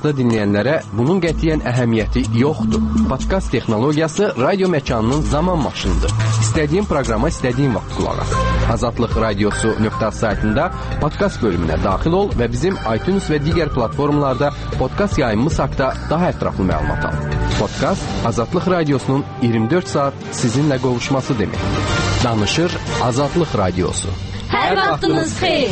saatda dinləyənlərə bunun qətiyyən əhəmiyyəti yoxdur. Podkast texnologiyası radio məkanının zaman maşınıdır. İstədiyin proqrama istədiyin vaxt qulaq as. Azadlıq radiosu.az saytında podkast bölümünə daxil ol və bizim iTunes və digər platformalarda podkast yayımımız haqqında daha ətraflı məlumat al. Podkast Azadlıq radiosunun 24 saat sizinlə qovuşması deməkdir. Danışır Azadlıq radiosu. Hər vaxtınız xeyir.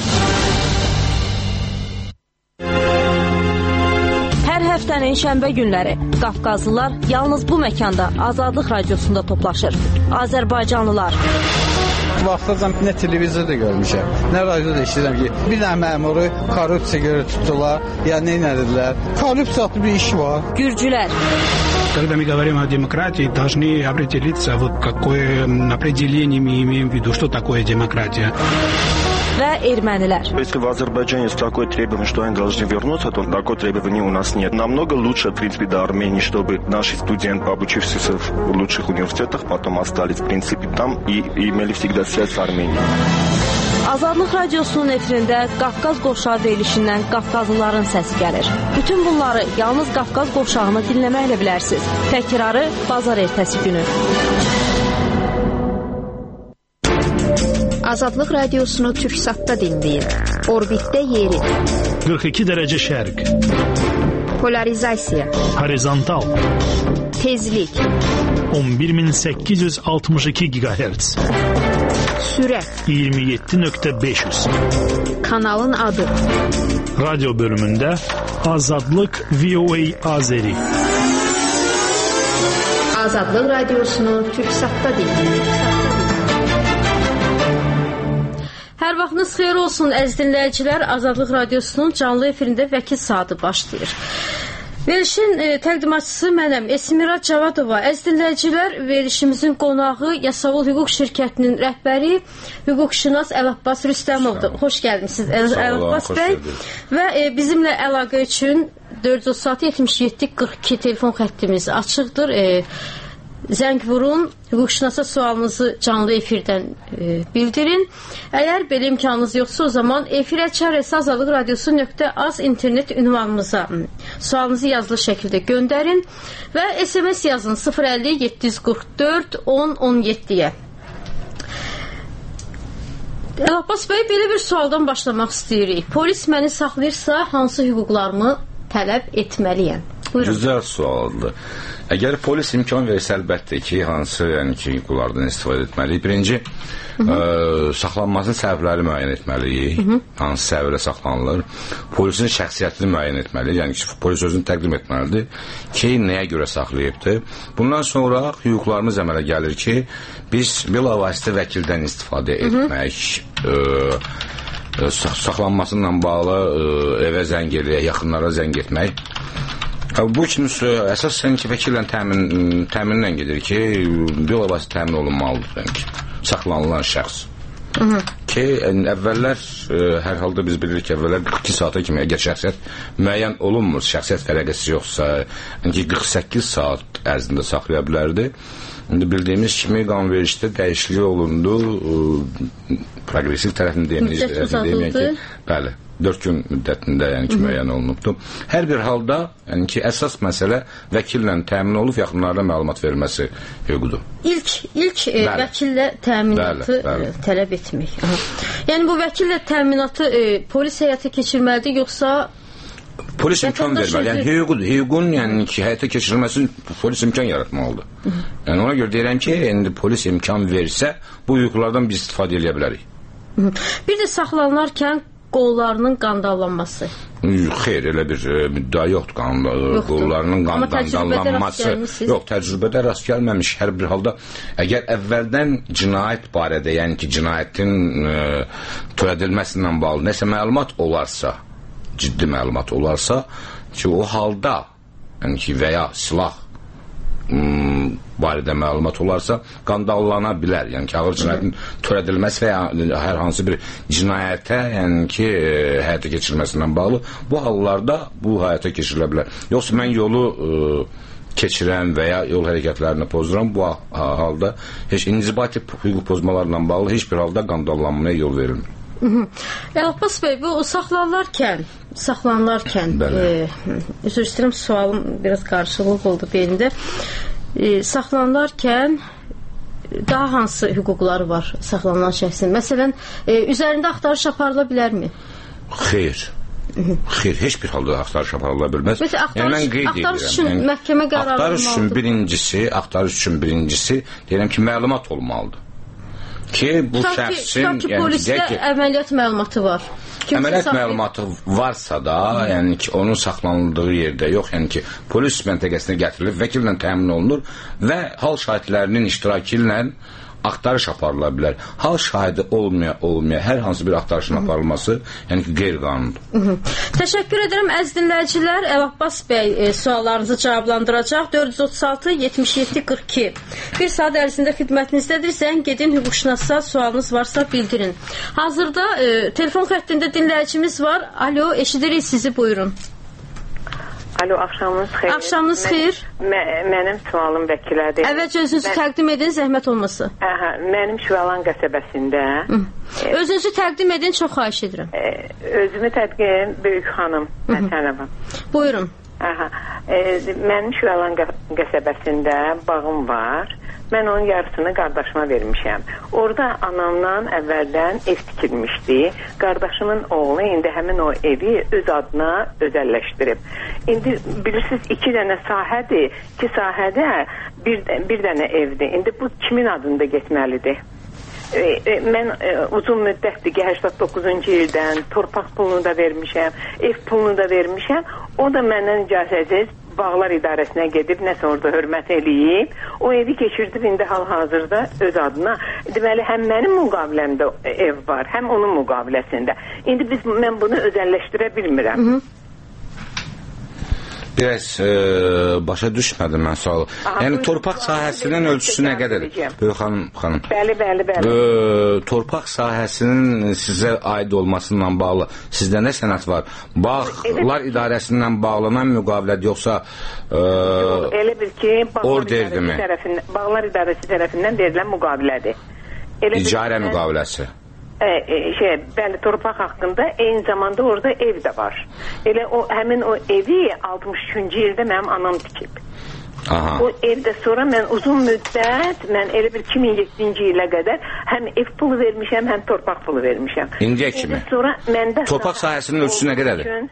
Hər həftənin şənbə günləri Qafqazlılar yalnız bu məkanda Azadlıq radiosunda toplaşır. Azərbaycanlılar. Vaxtacan nə televizorda görmüşəm, nə radioda eşidirəm ki, bir dənə məmuru korrupsiya görə tutdular, ya nə edilər. Korrupsiyalı bir iş var. Gürcülər. Когда мы говорим о демократии, должны определиться, вот какое определение мы имеем в виду, что такое демократия. Və ermənilər. Если в Азербайджане есть такое требование, что они должны вернуться, то такое требование у нас нет. Намного лучше, в принципе, до Армении, чтобы наши студенты, обучившиеся в лучших университетах, потом остались, в принципе, там и имели всегда связь с Арменией. Azadlıq radiosunun efirində Qafqaz qovşağı verilişindən Qafqazlıların səsi gəlir. Bütün bunları yalnız Qafqaz qovşağını dinləməklə bilərsiniz. Təkrarı bazar ertəsi günü. Azadlıq radiosunu Türksatda dinləyin. Orbitdə yeri. 42 dərəcə şərq. Polarizasiya. Horizontal. Tezlik. 11862 GHz. Sürət. 27.500. Kanalın adı. Radyo bölümündə Azadlıq VOA Azeri. Azadlıq radiosunu Türksatda dinləyin. Hər vaxtınız xeyir olsun, əziz dinləyicilər. Azadlıq radiosunun canlı efirində vəkil saatı başlayır. Verilişin təqdimatçısı mənəm, Esmira Cavadova. Əziz dinləyicilər, verilişimizin qonağı Yasavul Hüquq Şirkətinin rəhbəri hüquqşünas Əlabbas Rüstəmovdur. Xoş gəlmişsiniz Əlabbas bəy. Və bizimlə əlaqə üçün 436-77-42 telefon xəttimiz açıqdır. Zəng vurun, hüquqşünasa sualınızı canlı efirdən bildirin. Əgər belə imkanınız yoxsa, o zaman efir@azadlıqradiosu.az internet ünvanımıza sualınızı yazılı şəkildə göndərin və SMS yazın 050-744-10-17-yə. Əlabbas bəy, belə bir sualdan başlamaq istəyirik. Polis məni saxlayırsa, hansı hüquqlarımı tələb etməliyəm? Buyurun. Güzel sualdır. Əgər polis imkan verirsə, əlbəttə ki, hansı hüquqlardan istifadə etməliyik? Birinci, saxlanmasının səbəbləri müəyyən etməliyik. Hansı səbəblə saxlanılır? Polisin şəxsiyyətini müəyyən etməliyik. Yəni ki, polis özünü təqdim etməlidir ki, nəyə görə saxlayıbdır. Bundan sonra hüquqlarımız əmələ gəlir ki, biz bilavasitə vəkildən istifadə etmək, saxlanmasıyla bağlı evə zəng edək, yaxınlara zəng etmək. Bu kimi əsasən ki, vəkillə təminlə gedir ki, bilavasitə təmin olunmalıdır, saxlanılan şəxs. Ki, əvvəllər, hər halda biz bilirik ki, əvvəllər 42 saata kimi, əgər şəxsiyyət müəyyən olunmur, şəxsiyyət fərəqəsi yoxsa, 48 saat ərzində saxlaya bilərdi. İndi bildiyimiz kimi qanunvericidə dəyişiklik olundu, progresiv tərəfini deyək ki, bəli, 4 gün müddətində müəyyən olunubdur. Hər bir halda əsas məsələ vəkillə təmin olub, yaxınlarına məlumat verilməsi hüququdur. İlk vəkillə təminatı tələb etmək. Yəni bu vəkillə təminatı polis həyata keçirməlidir, yoxsa polis imkan verməli. Yəni hüququn həyata keçirilməsi polis imkan yaratmalıdır. Yəni ona görə deyirəm ki, polis imkan versə, bu hüquqlardan biz istifadə edə bilərik. Bir də saxlanarkən qollarının qandallanması. Xeyr, elə bir müddəa yoxdur. Qollarının qandallanması. Yox, təcrübədə rast gəlməmiş. Hər bir halda, əgər əvvəldən cinayət barədə, yəni ki, cinayətin törədilməsindən bağlı nəsə məlumat olarsa, ciddi məlumat olarsa ki, o halda və ya silah barədə məlumat olarsa qandallana bilər. Yəni ki, ağır cinayətin törədilməsi və ya hər hansı bir cinayətə həyata keçirilməsindən bağlı bu hallarda bu həyata keçirilə bilər. Yoxsa mən yolu keçirən və ya yol hərəkətlərini pozuram, bu halda heç inzibati hüquq pozmalarla bağlı heç bir halda qandallanmaya yol verilmir. Abbas bəy, bu saxlanılarkən üzr istəyirəm, sualım biraz qarşılıq oldu beynimdə. Saxlanılarkən daha hansı hüquqları var saxlanılan şəxsin? Məsələn, üzərində axtarış aparıla bilərmi? Xeyr. Xeyr, heç bir halda axtarış aparıla bilməz. Axtarış üçün məhkəmə qərarı olmalıdır. Axtarış üçün birincisi deyirəm ki, məlumat olmalıdır. Ki bu şəxsin, polisdə əməliyyat məlumatı var. Əməliyyat məlumatı varsa da, yəni ki, onun saxlanıldığı yerdə yox, yəni ki, polis məntəqəsinə gətirilib, vəkillə təmin olunur və hal şahidlərinin iştirakı ilə axtarış aparıla bilər. Hal şahidi olmaya hər hansı bir axtarışın aparılması, yəni ki, qeyri-qanundur. Təşəkkür edirəm əziz dinləyicilər. Abbas bəy suallarınızı cavablandıracaq. 436-77-42. Bir saat ərzində xidmətinizdədir. Zəng edin, hüquqşünasa sualınız varsa bildirin. Hazırda telefon xəttində dinləyicimiz var. Alo, eşidirik sizi, buyurun. Alo, axşamınız xeyir. Axşamınız xeyir. Mənim sualım vəkilədir. Əvvəlcə özünüzü təqdim edin, zəhmət olması. Mənim Şüvəlan qəsəbəsində. Özünüzü təqdim edin, çox xahiş edirəm. Özümü təqdim Böyük xanım Həsənova. Buyurun. Mənim Şüvəlan qəsəbəsində bağım var. Mən onun yarısını qardaşıma vermişəm. Orada anamdan əvvəldən ev tikilmişdi. Qardaşımın oğlu indi həmin o evi öz adına özəlləşdirib. İndi bilirsiniz 2 dənə sahədir. 2 sahədə bir dənə evdir. İndi bu kimin adında getməlidir? Mən uzun müddətdir ki 89-cu ildən torpaq pulunu da vermişəm, ev pulunu da vermişəm. O da məndən icazəsiz Bağlar İdarəsinə gedib, nəsə orada hörmət eləyib, o evi keçirdib indi hal-hazırda öz adına. Deməli, həm mənim müqaviləmdə ev var, həm onun müqaviləsində. İndi mən bunu özəlləşdirə bilmirəm. Biraz başa düşmədim mən sualı. Yəni torpaq sahəsinin ölçüsü nə qədərdir? Böyük xanım. Bəli. Torpaq sahəsinin sizə aid olmasıyla bağlı sizdə nə sənəd var? Bağlar İdarəsindən bağlanan müqavilədir yoxsa elə bil ki, Bağlar İdarəsi tərəfindən verilən müqavilədir. İcarə müqaviləsi. Bəli, torpaq haqqında eyni zamanda orada ev də var. Elə həmin o evi 63-cü ildə mənim anam tikib. O evdə sonra mən uzun müddət, mən elə bir 2007-ci ilə qədər həm ev pulu vermişəm, həm torpaq pulu vermişəm. İndiyə kimi? Torpaq sahəsinin ölçüsü nə qədərdir?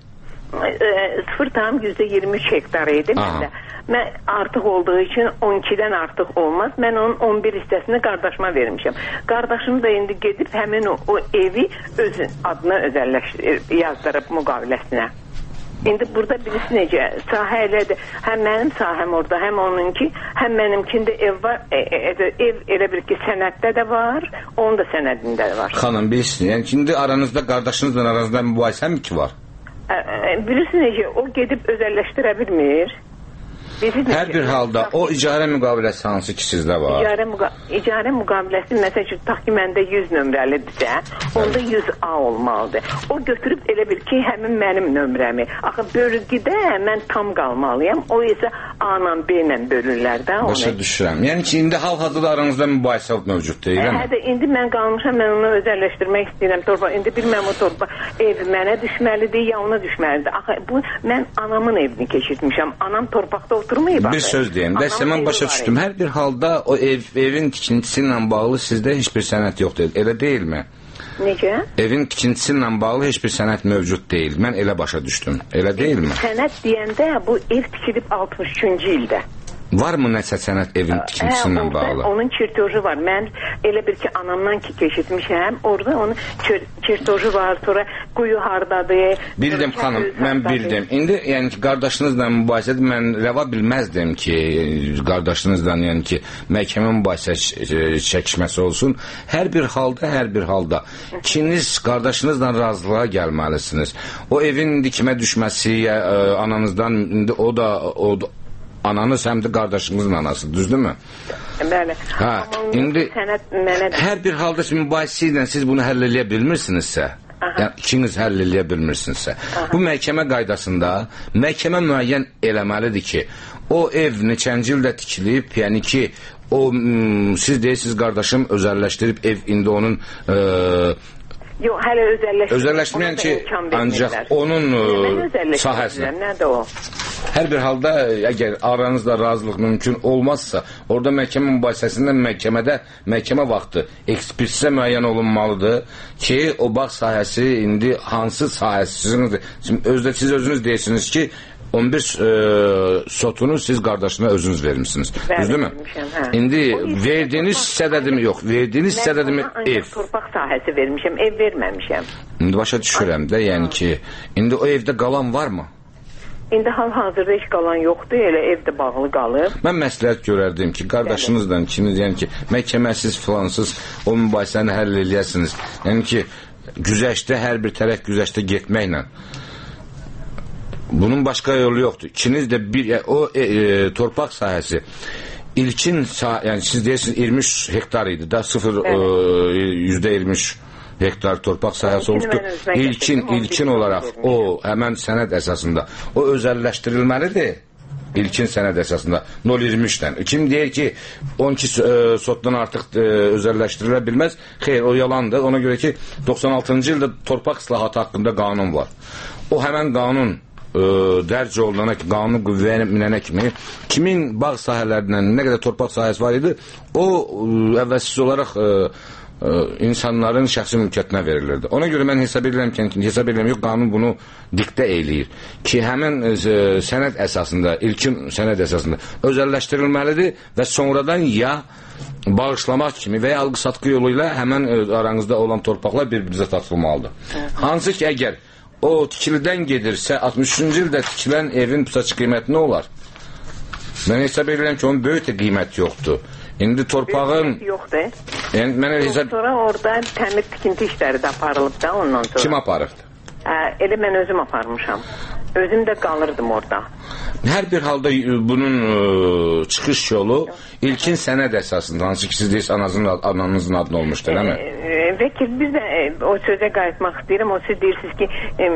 0,23 hektar idi məndə. Mən artıq olduğu üçün 12-dən artıq olmaz. Mən onun 11 hissəsini qardaşıma vermişəm. Qardaşım da indi gedib həmin o evi öz adına özəlləşdirib, yazdırıb müqaviləsinə. İndi burada birisi necə, sahə elədir. Həm mənim sahəm orada, həm onunki, həm mənimkində ev var. Ev elə bir ki, sənəddə də var, onun da sənədində də var. Xanım, bilirsiniz, yəni şimdi aranızda, qardaşınızla aranızda mübahisə mi ki var? Bilirsiniz necə, o gedib özəlləşdirə bilmir. Hər bir halda o icarə müqaviləsi hansı ki sizdə var? İcarə müqaviləsi məsəl üçün tax ki məndə 100 nömrəlidirsə, onda 100A olmalıdır. O götürüb elə bil ki, həmin mənim nömrəmi. Axı bölgüdə mən tam qalmalıyam. O isə A-la B-lə bölürlər də. Başa düşürəm. Yəni ki, indi hal-hazırda aranızda mübahisə mövcud deyil mi? İndi mən qalmışam, mən onu özəlləşdirmək istəyirəm torpaq. İndi bilməm o torpaq ev mənə düşməlidir, ya ona düşməlidir. Axı bu mən anamın evini keçirtmişəm. Anam torpaqda oturur. Bir söz deyim. Dəstə mən başa düşdüm. Hər bir halda o evin tikintisi ilə bağlı sizdə heç bir sənəd yoxdur. Elə deyilmi? Necə? Evin tikintisi ilə bağlı heç bir sənəd mövcud deyil. Mən elə başa düşdüm. Elə deyilmi? Sənəd deyəndə bu ev tikilib 63-cü ildə. Varmı nəsə sənəd evin tikintisindən bağlı? Onun çirtoju var. Mən elə bir ki anamdan ki keçirtmişəm. Orada onun çirtoju var. Sonra quyu hardadır. Bildim xanım, mən bildim. İndi yəni ki qardaşınızla mübahisədə mən rəva bilməzdim ki qardaşınızla yəni ki məhkəmə mübahisə çəkişməsi olsun. Hər bir halda ikiniz qardaşınızla razılığa gəlməlisiniz. O evin dikmə düşməsi ananızdan indi o da ananız həm də qardaşınızın anası, düzdürmü? Bəli. İndi hər bir halda mübahisə ilə siz bunu həll eləyə bilmirsinizsə, yəni ikiniz həll eləyə bilmirsinizsə, bu məhkəmə qaydasında məhkəmə müəyyən eləməlidir ki, o ev neçənci ildə tikilib, yəni ki, o siz deyirsiniz qardaşım özəlləşdirib ev indi onun Yox, hələ özəlləşməyən ki, ancaq onun sahəsi. Nədir o? Hər bir halda əgər aranızda razılıq mümkün olmazsa, orada məhkəmə mübahisəsində məhkəmə vaxtı ekspertizə müəyyən olunmalıdır ki, o bağ sahəsi indi hansı sahəsidir? Özdə siz özünüz deyirsiniz ki, 11 sotunu siz qardaşına özünüz vermişsiniz. Düzdürmü? İndi verdiyiniz hissədədir mi? Yox, verdiyiniz hissədədir mi? Ev. Torpaq sahəsi vermişəm, ev verməmişəm. İndi başa düşürəm də, yəni ki, indi o evdə qalan varmı? İndi hal-hazırda heç qalan yoxdur, elə evdə bağlı qalır. Mən məsləhət görərdim ki, qardaşınızdan ikiniz, yəni ki, məhkəməsiz filansız o mübahisəni həll eləyəsiniz. Yəni ki, güzəştə, hər bir tərəf güzəştə getməklə. Bunun başqa yolu yoxdur. İkiniz də torpaq sahəsi ilkin, yəni siz deyirsiniz 23 hektar idi da, %23 hektar torpaq sahəsi olubdur. İlkin olaraq o həmən sənəd əsasında o özəlləşdirilməlidir. İlkin sənəd əsasında 0.23-dən. Kim deyir ki 12 sotdan artıq özəlləşdirilə bilməz? Xeyr, o yalandır. Ona görə ki 96-cı ildə torpaq islahatı haqqında qanun var. O həmən qanun dərc olunana ki, qanun qüvvəyə minənə kimi kimin bağ sahələrindən nə qədər torpaq sahəsi var idi, o əvvəlsiz olaraq insanların şəxsi mülkiyyətinə verilirdi. Ona görə mən hesab edirəm ki, qanun bunu diktə eləyir ki, həmin sənəd əsasında, ilkin sənəd əsasında özəlləşdirilməlidir və sonradan ya bağışlamaq kimi və ya alqı-satqı yolu ilə həmən aranızda olan torpaqlar bir-birinizə satılmalıdır. Hansı ki, əgər o tikilidən gedirsə, 63-cü ildə tikilən evin püsaçı qiyməti nə olar? Mən hesab edirəm ki, onun böyük də qiyməti yoxdur. İndi torpağın... Yoxdur. Sonra orada təmir tikinti işləri də aparılıb da ondan sonra. Kim aparıbdır? Elə mən özüm aparmışam. Özüm də qalırdım orada. Hər bir halda bunun çıxış yolu ilkin sənəd əsasında, hansı ki siz deyirsiniz ananızın adına olmuşdur, değil mi? Vəkil, biz də o sözə qayıtmaq istəyirəm. O siz deyirsiniz ki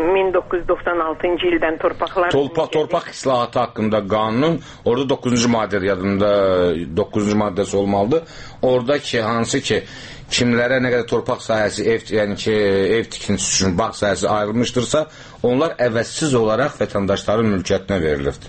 1996-cı ildən torpaqlar... Torpaq islahatı haqqında qanunun orada 9-cu maddə yadında 9-cu maddəsi olmalıdır. Orada ki, hansı ki kimlərə nə qədər torpaq sahəsi, yəni ki, ev tikintisi üçün bağ sahəsi ayrılmışdırsa, onlar əvəzsiz olaraq vətəndaşların mülkiyyətinə verilirdi.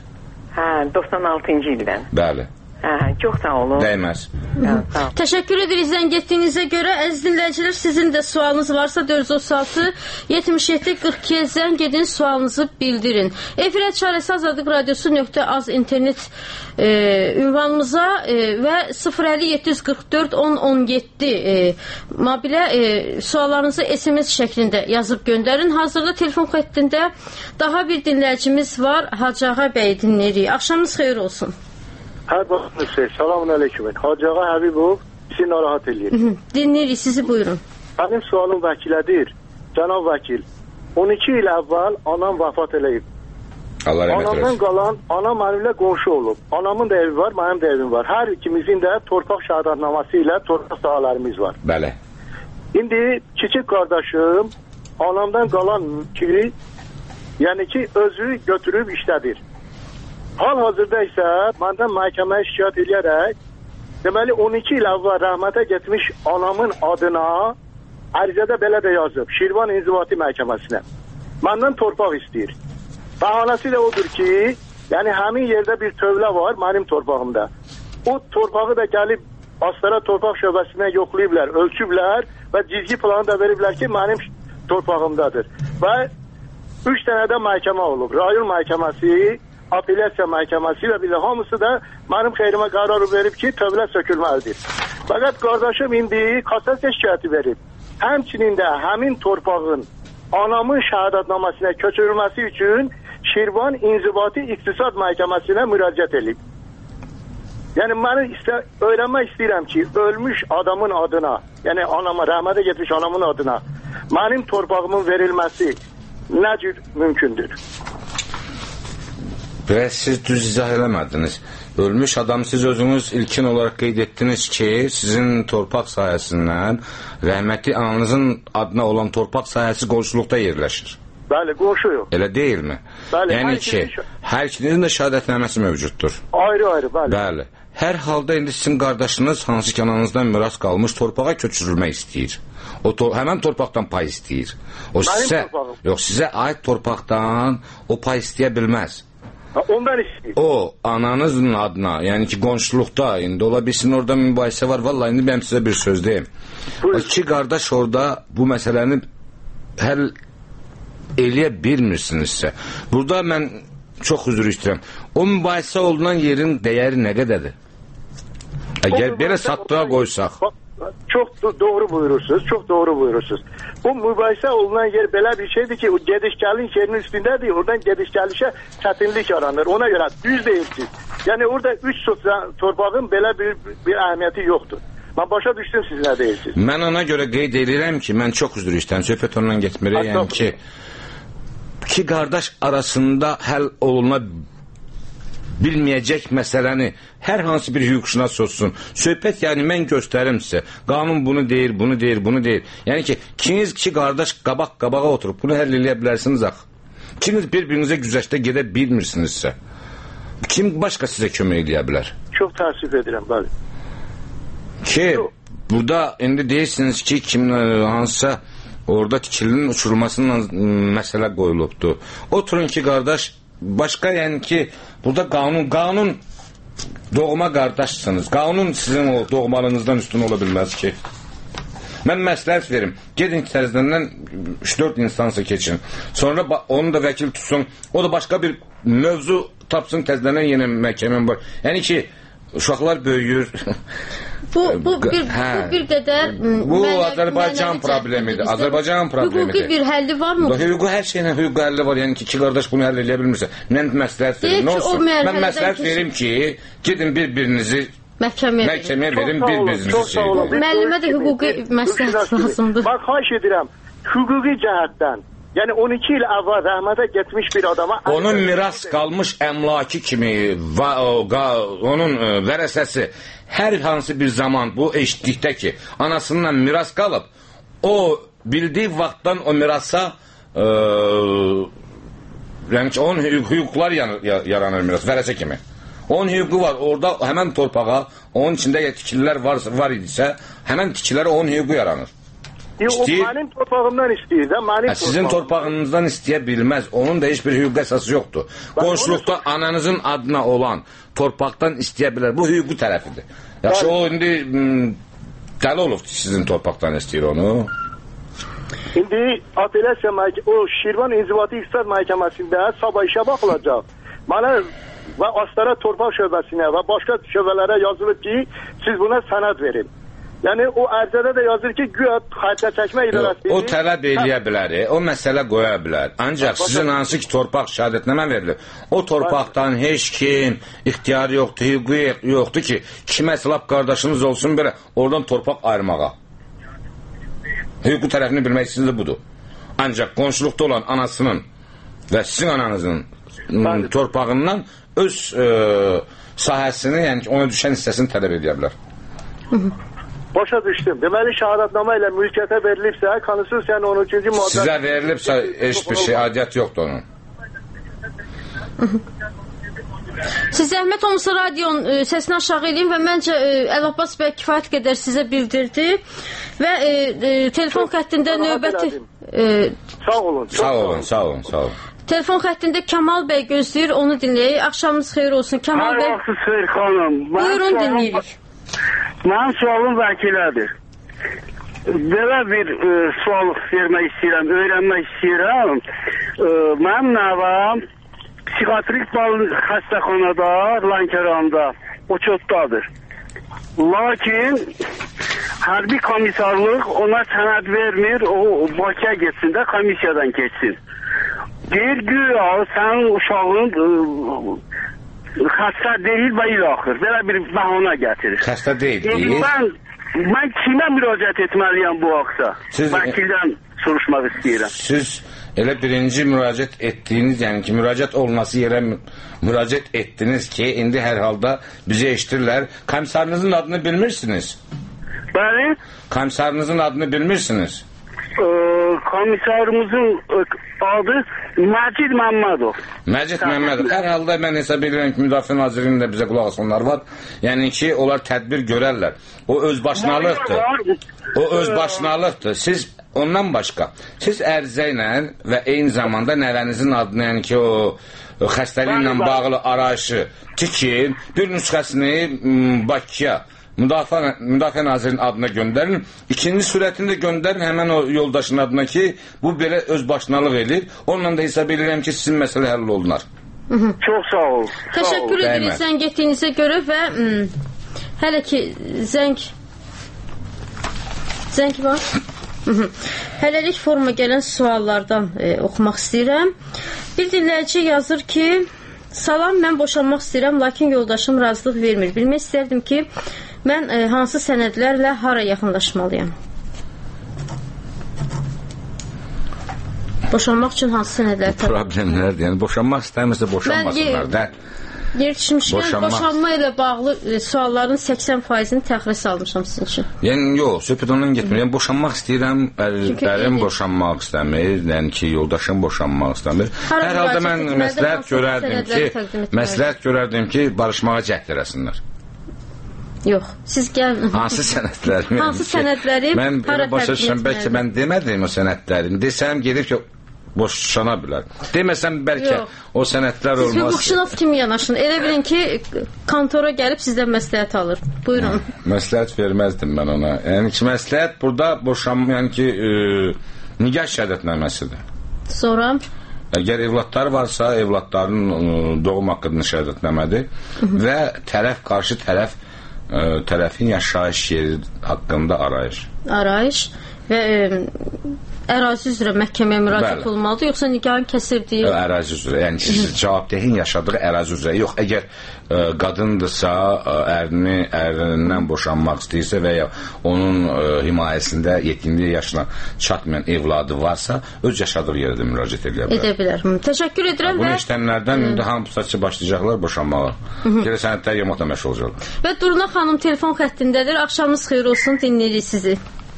96-cı ildən. Bəli. Çox sağ olun. Dəyməz. Təşəkkür edirik zəng etdiyinizə görə. Əziz dinləyicilər, sizin də sualınız varsa 436 77 42 zəng edin, sualınızı bildirin. Efirə çarəsi Azadlıq Radiosu.az internet ünvanımıza və 050 744 1017 mobilə suallarınızı SMS şəklində yazıb göndərin. Hazırda telefon xəttində daha bir dinləyicimiz var. Hacı Ağa bəyi dinləyirik. Axşamınız xeyir olsun. Hər vaxtınız xeyir. Selamun aleyküm. Hacı Ağa Həbibov, sizi narahat eləyir. Dinləyirik, sizi buyurun. Mənim sualım vəkilədir. Cənab vəkil, 12 il əvvəl anam vəfat eləyib. Anamdan qalan, anam mənimlə qonşu olub. Anamın da evi var, mənim də evim var. Hər ikimizin də torpaq şəhadətnaməsi ilə torpaq sahələrimiz var. Bəli. İndi kiçik qardaşım anamdan qalan mülki, yəni ki, özü götürüb işlədir. Hal-hazırda isə məndən məhkəməyə şikayət edərək, deməli 12 il əvvəl rəhmətə getmiş anamın adına ərizədə belə də yazıb, Şirvan İnzibati Məhkəməsinə. Məndən torpaq istəyir. Bəhanəsi də odur ki, yəni həmin yerdə bir tövlə var mənim torpağımda. O torpağı da gəlib Astara Torpaq Şöbəsinə yoxlayıblar, ölçüblər və cizgi planı da veriblər ki, mənim torpağımdadır. Və 3 dənə də məhkəmə olub. Rayon məhkəməsi, apellyasiya məhkəməsi və bir də hamısı da mənim xeyrimə qərar verib ki, tövlə sökülməlidir. Fəqət qardaşım indi kassasiya şikayəti verib. Həmçinin də həmin torpağın anamın şəhadətnaməsinə köçürülməsi üçün Şirvan İnzibati İqtisad Məhkəməsinə müraciət edib. Yəni mən öyrənmək istəyirəm ki, ölmüş adamın adına, yəni anama, rəhmətə getmiş anamın adına mənim torpağımın verilməsi nə cür mümkündür? Biraz siz düz izah eləmədiniz. Ölmüş adam siz özünüz ilkin olaraq qeyd etdiniz ki, sizin torpaq sahəsindən rəhmətli ananızın adına olan torpaq sahəsi qonşuluqda yerləşir. Bəli, qonşuyuq. Elə deyilmi? Bəli, Yəni ki, hər ikinizin də şəhadətnaməsi mövcuddur. Ayrı-ayrı, bəli. Bəli. Hər halda indi sizin qardaşınız hansı ki ananızdan miras qalmış torpağa köçürülmək istəyir. Həmən torpaqdan pay istəyir. O sizə aid torpaqdan o pay istəyə bilməz. Ondan istəyir. O, ananızın adına, yəni ki, qonşuluqda, indi ola bilsin orada mübahisə var. Vallahi, indi mən sizə bir söz deyim. İki qardaş orada bu məsələni həll eləyə bilmirsinizsə. Burada mən çox üzr istəyirəm. O mübahisə olunan yerin dəyəri nə qədədir? Əgər belə satdığa qoysaq. Çox doğru buyurursunuz, çox doğru buyurursunuz. Bu mübahisə olunan yer belə bir şeydir ki, o gediş-gəlin yerinin üstündədir, oradan gediş-gəlişə çətinlik yaranır. Ona görə düz deyirsiniz. Yəni orada 3 torpağın belə bir əhəmiyyəti yoxdur. Mən başa düşdüm siz nə deyirsiniz. Mən ona görə qeyd edirəm ki, mən çox üzr istəyirəm, söhbət ondan getmirəm. Yəni ki, iki qardaş arasında həll oluna bilməyəcək məsələni hər hansı bir hüquqşünas olsun. Söhbət yəni mən göstərim sizə. Qanun bunu deyir, bunu deyir, bunu deyir. Yəni ki, ikiniz iki qardaş qabaq-qabağa oturub bunu həll eləyə bilərsiniz axı. İkiniz bir-birinizə güzəştə gedə bilmirsinizsə. Kim başqa sizə kömək eləyə bilər? Çox təəssüf edirəm, bəli. Ki, burada indi deyirsiniz ki, hansısa orada tikilinin uçurulmasından məsələ qoyulubdur. Oturun ki, qardaş, başqa yəni ki, burada qanun doğma qardaşsınız. Qanun sizin o doğmalığınızdan üstün ola bilməz ki. Mən məsləhət verim. Gedin təzədən 3-4 insansa keçin. Sonra onu da vəkil tutsun. O da başqa bir mövzu tapsın təzədən yenə məhkəmə var. Yəni ki, uşaqlar böyüyür. Bu bir qədər bu Azərbaycan problemidir. Azərbaycan problemidir. Hüquqi bir həlli varmı? Hüquqi hər şeylə hüquqi həlli var. Yəni ki, iki qardaş bunu həll edə bilmirsə, mən məsləhət verim. Nə olsun? Mən məsləhət verim ki, gedin bir-birinizi məhkəməyə verin, bir-birinizi şeyin. Müəllimə də hüquqi məsləhət lazımdır. Bax, xahiş edirəm, hüquqi cəhətdən, yəni 12 il əvvəl rəhmətə getmiş bir adama... Onun miras qalmış əmlaki kimi, onun vərəsəsi hər hansı bir zaman bu eşitdikdə ki, anasından miras qalıb, o bildiyi vaxtdan o mirasa yəni ki, onun hüquqlar yaranır miras, vərəsə kimi. Onun hüququ var, orada həmən torpağa, onun içində tikililər var idisə, həmən tikilərə onun hüququ yaranır. O mənim torpağımdan istəyir də, sizin torpağınızdan istəyə bilməz. Onun da heç bir hüquq əsası yoxdur. Qonşuluqda ananızın adına olan torpaqdan istəyə bilər. Bu hüququ tərəfidir. Yaxşı, o indi dəli olub sizin torpaqdan istəyir onu. İndi apelasiya o Şirvan İnzibati İqtisad Məhkəməsində sabah işə baxılacaq. Mənə və Astara Torpaq Şöbəsinə və başqa şöbələrə yazılıb ki, siz buna sənəd verin. Yəni o ərizədə də yazır ki, güya xəritə çəkmə idarəsi. O tələb eləyə bilər, o məsələ qoya bilər. Ancaq sizin hansı ki torpaq şəhadətnamə verilir, o torpaqdan heç kim ixtiyarı yoxdur, hüququ yoxdur ki, kiməsə lap qardaşınız olsun belə oradan torpaq ayırmağa. Hüququ tərəfini bilmək sizdə budur. Ancaq qonşuluqda olan anasının və sizin ananızın torpağından öz sahəsini, yəni ona düşən hissəsini tələb edə bilər. Başa düşdüm. Deməli, şəhadətnamə ilə mülkiyyətə verilibsə, konstitusiyanın 13-cü maddəsi... Sizə verilibsə, heç bir şey, adiyyət yoxdur onun. Siz zəhmət olmasa radionun səsini aşağı edin və məncə Əli Abbas bəy kifayət qədər sizə bildirdi və telefon xəttində növbəti... Sağ olun. Sağ olun, sağ olun, sağ olun. Telefon xəttində Kamal bəy gözləyir, onu dinləyək. Axşamınız xeyir olsun. Kamal bəy... Hər vaxtı xeyir xanım. Buyurun, dinləyirik. Mənim sualım vəkilədir. Belə bir sual vermək istəyirəm, öyrənmək istəyirəm. Mənim nəvəm psixiatrik xəstəxanada, Lənkəranda, Oçotdadır. Lakin hərbi komissarlıq ona sənəd vermir, o Bakıya getsin də komissiyadan keçsin. Deyir, güya sənin uşağın xəstə deyil və ilaxır. Belə bir bəhanə gətirir. Xəstə deyil, deyil. Mən kimə müraciət etməliyəm bu haqda? Vəkildən soruşmaq istəyirəm. Siz elə birinci müraciət etdiyiniz, yəni ki, müraciət olması yerə müraciət etdiniz ki, indi hər halda bizi eşitirlər. Komissarınızın adını bilmirsiniz? Bəli. Komissarınızın adını bilmirsiniz? Komissarımızın adı Macid Məmmədov. Macid Məmmədov. Hər halda mən hesab edirəm ki, Müdafiə Nazirliyinin də bizə qulaq asanlar var. Yəni ki, onlar tədbir görərlər. O özbaşınalıqdır. Siz ondan başqa, siz ərizə ilə və eyni zamanda nəvənizin adını, yəni ki, o xəstəliklə bağlı arayışı tikin, bir nüsxəsini Bakıya, Müdafiə Nazirinin adına göndərin. İkinci sürətini də göndərin həmən o yoldaşın adına ki, bu belə özbaşınalıq edir. Onunla da hesab edirəm ki, sizin məsələ həll olunar. Çox sağ ol. Təşəkkür edirik zəng etdiyinizə görə və hələ ki zəng var. Hələlik forma gələn suallardan oxumaq istəyirəm. Bir dinləyici yazır ki, salam, mən boşanmaq istəyirəm, lakin yoldaşım razılıq vermir. Bilmək istərdim ki, mən hansı sənədlərlə hara yaxınlaşmalıyam? Boşanmaq üçün hansı sənədlər? Problemlərdir. Yəni, boşanmaq istəmirsə boşanmasınlar da. Yer düşmüşkən, boşanma ilə bağlı sualların 80%-ni təxirə salmışam sizin üçün. Yəni, yox, söhbət ondan getmir. Yəni, boşanmaq istəyirəm, ərim boşanmaq istəmir, yəni ki, yoldaşım boşanmaq istəmir. Hər halda mən məsləhət görərdim ki, barışmağa cəhd eləsinlər. Yox, siz gəlin. Hansı sənədləri? Hansı sənədləri? Mən başa düşürəm, bəlkə mən demədim o sənədlərini. Desəm, gedib ki, boşana bilər. Deməsəm, bəlkə o sənədlər olmaz. Siz hüquqşünas kimi yanaşın. Elə bilin ki, kontora gəlib sizdən məsləhət alır. Buyurun. Məsləhət verməzdim mən ona. Yəni ki, məsləhət burada boşanma, yəni ki, nikah şəhadətnaməsidir. Sonra? Əgər evladlar varsa, evladların doğum haqqında şəhadətnamədir və qarşı tərəfin yaşayış yeri haqqında arayış və ərazi üzrə məhkəməyə müraciət olmalıdır, yoxsa nikahın kəsirdiyi? Ərazi üzrə, yəni siz cavabdehin yaşadığı ərazi üzrə. Yox, əgər qadındırsa, ərindən boşanmaq istəyirsə və ya onun himayəsində yetimlik yaşına çatmayan evladı varsa, öz yaşadığı yerdə müraciət edə bilər. Təşəkkür edirəm. Bunu işlənlərdən indi hamısı başlayacaqlar boşanmağa. Gələ sənətlər yeməklə məşğul olacaqlar. Və Durna xanım telefon xəttindədir. Axşamınız xeyir olsun, dinləyirik sizi.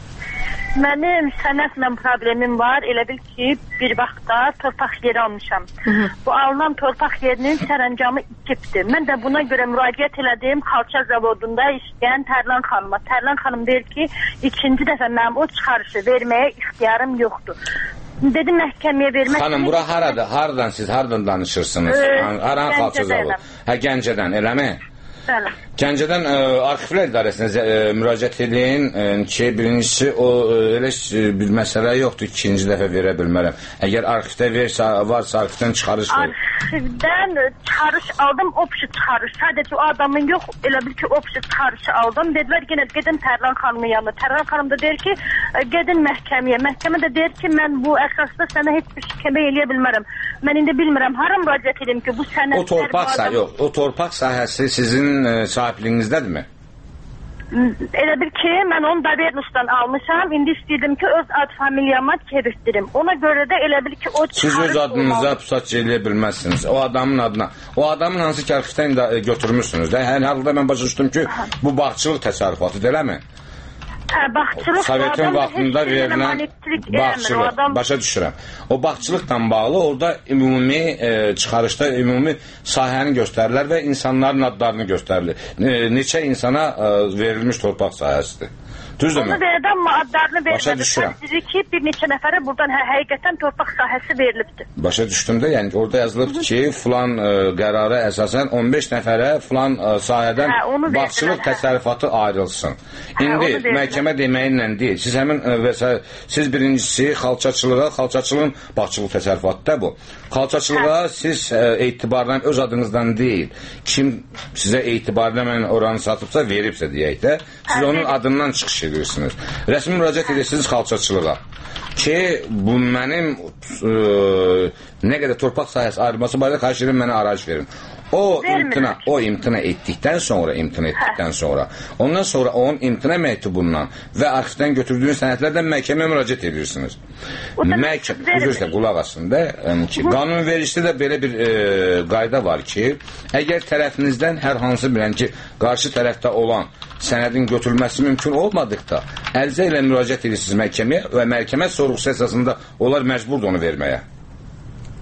Mənim sənətlə problemim var. Elə bil ki, bir vaxtda torpaq yeri almışam. Bu alınan torpaq yerinin sərəncamı 2-dir. Mən də buna görə müraciət elədim xalça zavodunda işləyən Tərlan xanıma. Tərlan xanım deyir ki, ikinci dəfə mənim o çıxarışı verməyə ixtiyarım yoxdur. Dedim məhkəməyə vermək. Xanım, bura haradır? Haradan danışırsınız? Haran xalça zavod? Gəncədən, eləmi? Bəli. Gəncədən arxivlər idarəsinə müraciət edin ki, birincisi o elə bir məsələ yoxdur, ikinci dəfə verə bilmərəm. Əgər arxivdə varsa, arxivdən çıxarış ver. Arxivdən çıxarış aldım, opşu çıxarış. Sadəcə o adamın yox, elə bil ki, opşu çıxarışı aldım. Dedilər, yenə gedin Tərlan xanımın yanına. Tərlan xanım da deyir ki, gedin məhkəməyə. Məhkəmə də deyir ki, mən bu əsasda sənə heç bir kömək eləyə bilmərəm. Mən indi bilmirəm, hara müraciət edim ki, bu sənədlər... O torpaq sahəsi sizin sahibliğinizdədirmi? Elə bir ki, mən onu Davernus'dan almışam. İndi istəyirdim ki, öz ad familiyama çevirtdirim. Ona görə də elə bir ki, o çıxarış... Siz öz adınıza pusat eləyə bilməzsiniz. O adamın adına. O adamın hansı ki, arxivdən götürmüşsünüz də. Hər halda mən başa düşdüm ki, bu bağçılıq təsərrüfatıdır, eləmi? Bağçılıq, Sovetin vaxtında verilən bağçılıq, başa düşürəm. O bağçılıqla bağlı orada ümumi çıxarışda ümumi sahəni göstərirlər və insanların adlarını göstərilir. Neçə insana verilmiş torpaq sahəsidir. Düzdürmü? Onu verədən adlarını vermədi. Başa düşürəm. Sizi ki, bir neçə nəfərə buradan həqiqətən torpaq sahəsi verilibdir. Başa düşdüm də, yəni orada yazılıbdır ki, filan qərara əsasən 15 nəfərə filan sahədən bağçılıq təsərrüfatı ayrılsın. İndi məhkəmə deməyinlə deyil. Siz həmin siz birincisi xalçaçılığın bağçılıq təsərrüfatıdır bu. Xalçaçılığa siz etibarla öz adınızdan deyil. Kim sizə etibarla mən oranı satıbsa, veribsə deyək də, siz onun adından çıxış edirsiniz. Rəsmi müraciət edirsiniz xalçaçılığa ki, bu mənim nə qədər torpaq sahəsi ayrılması barədə xahiş edirəm, mənə arayış verin. O imtina etdikdən sonra ondan sonra onun imtina məktubundan və arxivdən götürdüyünüz sənədlərdən məhkəməyə müraciət edirsiniz. Qulaq asın da, qanun vericide də belə bir qayda var ki, əgər tərəfinizdən hər hansı bilən ki, qarşı tərəfdə olan sənədin götürülməsi mümkün olmadıqda, ərizə ilə müraciət edirsiniz məhkəməyə və məhkəmə sorğusu əsasında onlar məcburdur onu verməyə.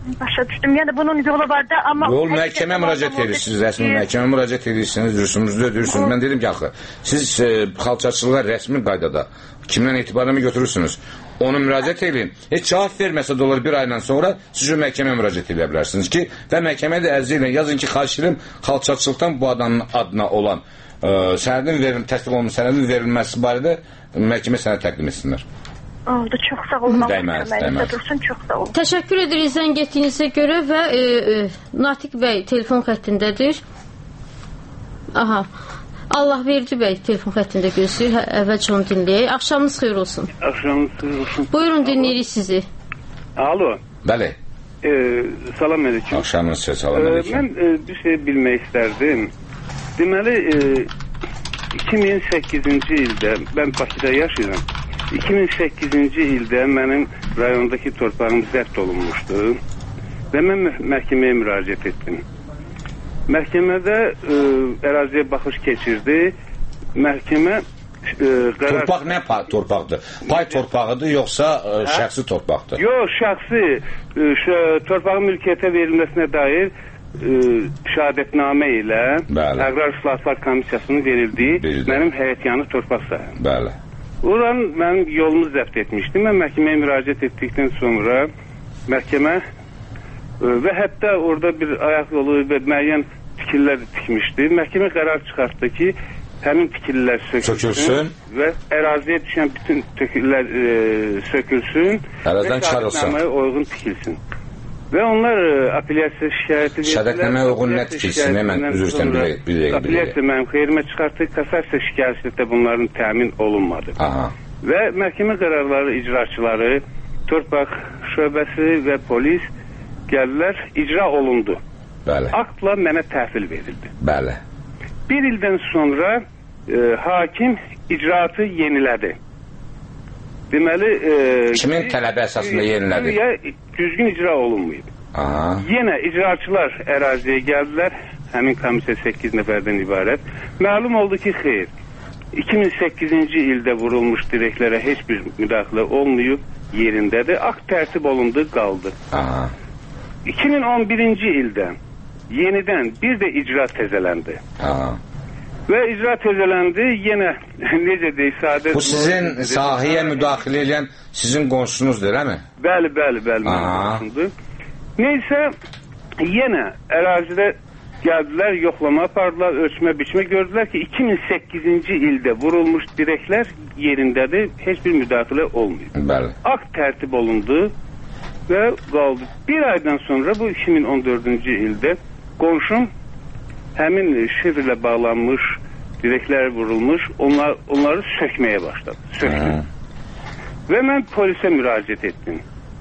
Başa düşdüm. Yəni bunun yolu var da, amma yol məhkəmə müraciət edirsiniz, rəsmi məhkəmə müraciət edirsiniz, rüsumunuzu ödəyirsiniz. Mən dedim ki, axı, siz xalçaçılığa rəsmi qaydada kimdən etibarını götürürsünüz? Onu müraciət edin. Heç cavab verməsə də olur bir aydan sonra siz o məhkəməyə müraciət edə bilərsiniz ki, və məhkəməyə də ərz edin, yazın ki, xahiş edirəm xalçaçılıqdan bu adamın adına olan təsdiq olunmuş sənədin verilməsi barədə məhkəmə sənəd təqdim etsinlər. Oldu, çox sağ olun. Dəyməz. Dursun, çox sağ olun. Təşəkkür edirik zəng etdiyinizə görə və Natiq bəy telefon xəttindədir. Aha. Allahverdi bəy telefon xəttində gözləyir. Əvvəlcə onu dinləyək. Axşamınız xeyir olsun. Axşamınız xeyir olsun. Buyurun, dinləyirik sizi. Alo. Bəli. Salam aleyküm. Axşamınız xeyir, salam aleyküm. Mən bir şey bilmək istərdim. Deməli, 2008-ci ildə, mən Bakıda yaşayıram. 2008-ci ildə mənim rayondakı torpağım zəbt olunmuşdu və mən məhkəməyə müraciət etdim. Məhkəmədə əraziyə baxış keçirdi. Məhkəmə qərar... Torpaq nə torpaqdır? Pay torpağıdır, yoxsa şəxsi torpaqdır? Yox, şəxsi. Torpağın mülkiyyətə verilməsinə dair şəhadətnamə ilə Əqrar İslahatlar Komissiyasının verildiyi mənim həyətyanı torpaq sahəm. Bəli. Oran mənim yolumu zəbt etmişdim. Mən məhkəməyə müraciət etdikdən sonra məhkəmə və hətta orada bir ayaq yolu və müəyyən tikillər tikmişdi. Məhkəmə qərar çıxartdı ki, həmin tikillər sökülsün və əraziyə düşən bütün tikillər sökülsün və şəhadətnaməyə uyğun tikilsin. Və onlar apellyasiya şikayəti verdilər. Şəhadətnaməyə uyğun nə tikilsin? Mən üzr istəyirəm, bir dəqiqə. Apellyasiya mənim xeyrimə çıxartdı, kassasiya şikayəti də bunların təmin olunmadı. Aha. Və məhkəmə qərarları icraçıları, torpaq şöbəsi və polis gəldilər, icra olundu. Bəli. Aktla mənə təhvil verildi. Bəli. Bir ildən sonra hakim icraatı yenilədi. Deməli... Kimin tələbi əsasında yenilədi? Düzgün icra olunmayıb. Aha. Yenə icraçılar əraziyə gəldilər. Həmin komissiya 8 nəfərdən ibarət. Məlum oldu ki, xeyr. 2008-ci ildə vurulmuş direklərə heç bir müdaxilə olmayıb, yerindədir. Akt tərtib olundu, qaldı. Aha. 2011-ci ildə yenidən bir də icra təzələndi. Aha. Və icra təzələndi, yenə necə deyək, sadə... Bu sizin sahəyə müdaxilə edən sizin qonşunuzdur, eləmi? Bəli, mənim qonşumdur. Neysə, yenə ərazidə gəldilər, yoxlama apardılar, ölçmə, biçmə, gördülər ki, 2008-ci ildə vurulmuş direklər yerindədir, heç bir müdaxilə olmuyor. Bəli. Akt tərtib olundu və qaldı. Bir aydan sonra, bu 2014-cü ildə qonşum həmin şifrlə bağlanmış, direklər vurulmuş, onları sökməyə başladı. Söktü. Və mən polisə müraciət etdim.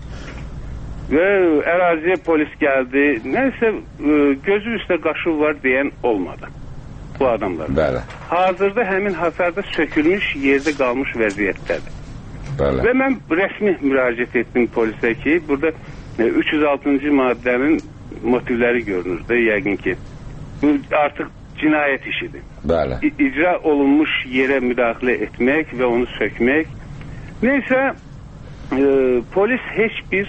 Və əraziyə polis gəldi. Nəysə, gözü üstə qaşı var deyən olmadı. Bu adamlar. Bəli. Hazırda həmin hasarda sökülmüş, yerdə qalmış vəziyyətdədir. Bəli. Və mən rəsmi müraciət etdim polisə ki, burada 306-cı maddənin motivləri görünür də, yəqin ki. Bu artıq cinayət işidir. Bəli. İcra olunmuş yerə müdaxilə etmək və onu sökmək. Neysə, polis heç bir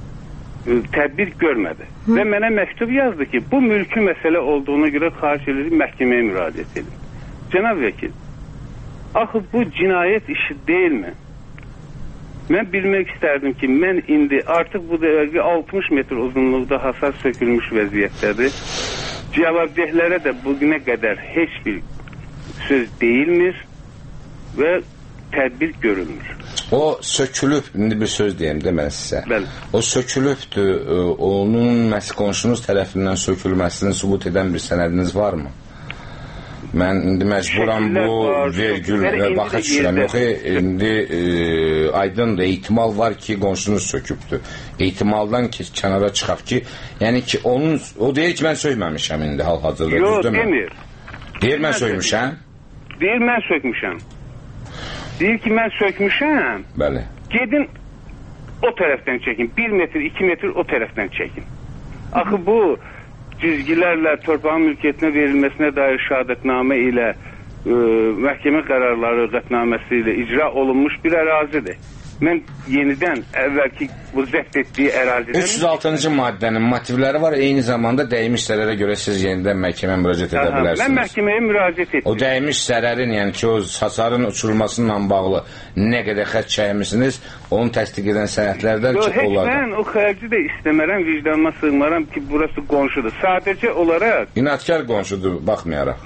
tədbir görmədi. Və mənə məktub yazdı ki, bu mülki məsələ olduğuna görə xahiş edirik, məhkəməyə müraciət edin. Cənab vəkil, axı bu cinayət işi deyilmi? Mən bilmək istərdim ki, mən indi artıq bu dəqiqə 60 metr uzunluqda hasar sökülmüş vəziyyətdədir. Cavabdehlərə də bugünə qədər heç bir söz deyilmir və tədbir görülmür. O sökülüb, indi bir söz deyəm də mən sizə. Bəli. O sökülübdür, onun qonşunuz tərəfindən sökülməsini sübut edən bir sənədiniz varmı? Mən indi məcburam bu vergül və baxa düşürəm. Yox, indi aydındır, ehtimal var ki, qonşunuz sökübdür. Ehtimaldan ki, kənara çıxaq ki, yəni ki, o deyir ki, mən sökməmişəm indi hal-hazırda. Yox, demir. Deyir, mən sökmüşəm? Deyir, mən sökmüşəm. Deyir ki, mən sökmüşəm. Bəli. Gedin o tərəfdən çəkin. 1 metr, 2 metr o tərəfdən çəkin. Axı bu cizgilərlə torpağın mülkiyyətinə verilməsinə dair şəhadətnamə ilə məhkəmə qərarları qətnaməsi ilə icra olunmuş bir ərazidir. mən yenidən əvvəlki bu zəbt etdiyi ərazidən 306-cı maddənin motivləri var. Eyni zamanda dəymiş zərərə görə siz yenidən məhkəməyə müraciət edə bilərsiniz. Mən məhkəməyə müraciət etdim. O dəymiş zərərin, yəni ki, o hasarın uçurulmasıyla bağlı nə qədər xərc çəkmisiniz, onu təsdiq edən sənədlərdən ki, olardı. Mən o xərci də istəmərəm, vicdanıma sığmaram ki, burası qonşudur. Sadəcə olaraq... İnatkar qonşudur, baxmayaraq.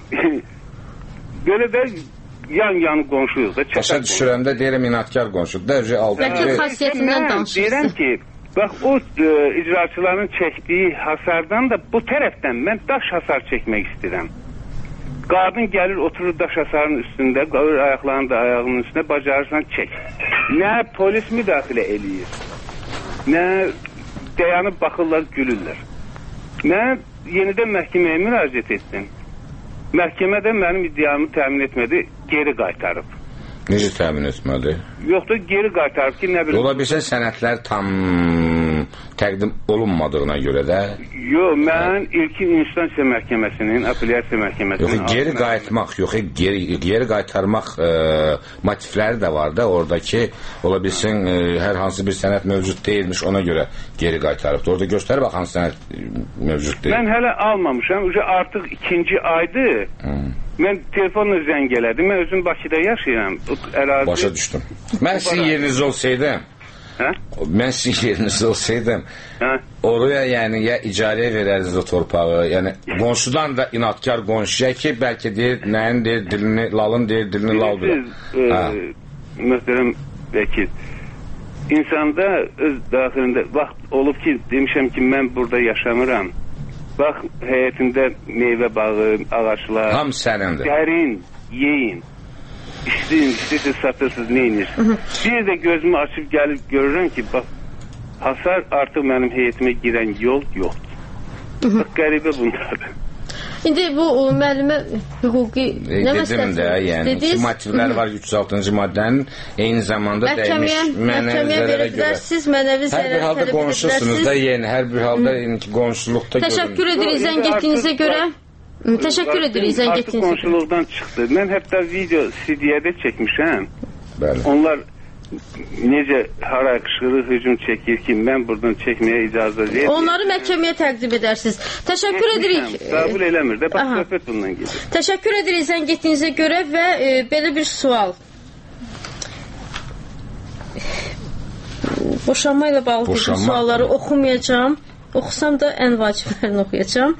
Belə də yan qonşuyuz da. Başa düşürəndə deyirəm inatkar qonşudur. Bəlkə xasiyyətindən danışırsınız. Deyirəm ki, bax o icraçıların çəkdiyi hasardan da bu tərəfdən mən daş hasar çəkmək istəyirəm. Qadın gəlir, oturur daş hasarın üstündə, qalır ayaqlarını da ayağının üstündə, bacarırsan çək. Nə polis müdaxilə eləyir, nə dayanıb baxırlar, gülürlər. Mən yenidən məhkəməyə müraciət etdim. Məhkəmədə mənim iddiamı təmin etmədi, geri qaytarıb. Necə təmin etmədi? Yoxdur, geri qaytarıb ki, nə bilim... Ola bilsə sənədlər tam təqdim olunmadığına görə də... Yox, mən ilkin instansiya məhkəməsinin, apellyasiya məhkəməsinin... Yox, geri qayıtmaq, yox, geri qaytarmaq motivləri də var da, oradakı, ola bilsin, hər hansı bir sənəd mövcud deyilmiş, ona görə geri qaytarıbdır. Orada göstərir, bax, hansı sənəd mövcud deyil. Mən hələ almamışam, artıq 2-ci aydır. Mən telefonla zəng elədim, mən özüm Bakıda yaşayıram. Başa düşdüm. Mən sizin yerinizdə olsaydım, mən sizin yerinizdə olsaydım, oraya yəni ya icarəyə verəriz o torpağı, yəni qonşudan da inatkar qonşuya ki, bəlkə deyir, nəyin deyir, dilini, lalın deyir, dilini lal bilir. Möhtərəm vəkil, insanda öz daxilində vaxt olub ki, demişəm ki, mən burada yaşamıram. Bax, həyətində meyvə bağı, ağaçlar. Tam sənindir. Dərin, yeyin. İstəyirsiniz, satırsınız, neyinirsiniz? Bir də gözümü açıb gəlib görürəm ki, bax, hasar artıq mənim həyətimə girən yol yoxdur. Bax, qəribə bunlardır. İndi bu müəllimə hüquqi nə dedim də, yəni ki, motivlər var 306-cı maddənin, eyni zamanda dəymiş mənəvi zərərə görə. Mənəvi zərər hər bir halda qonşusunuz da, yəni hər bir halda qonşuluqda görün. Təşəkkür edirik zəng etdiyinizə görə. Təşəkkür edirik zəng etdiyinizə görə. Artıq qonşuluqdan çıxdı. Mən hətta video CD-də çəkmişəm. Bəli. Onlar necə hara qışqırıq hücum çəkir ki, mən buradan çəkməyə icazə verir. Onları məhkəməyə təqdim edərsiniz. Təşəkkür edirik. Qəbul eləmir də, bax, söhbət bundan gedir. Təşəkkür edirik zəng etdiyinizə görə və belə bir sual. Boşanma ilə bağlı bütün sualları oxumayacağım. Oxusam da ən vaciblərini oxuyacağım.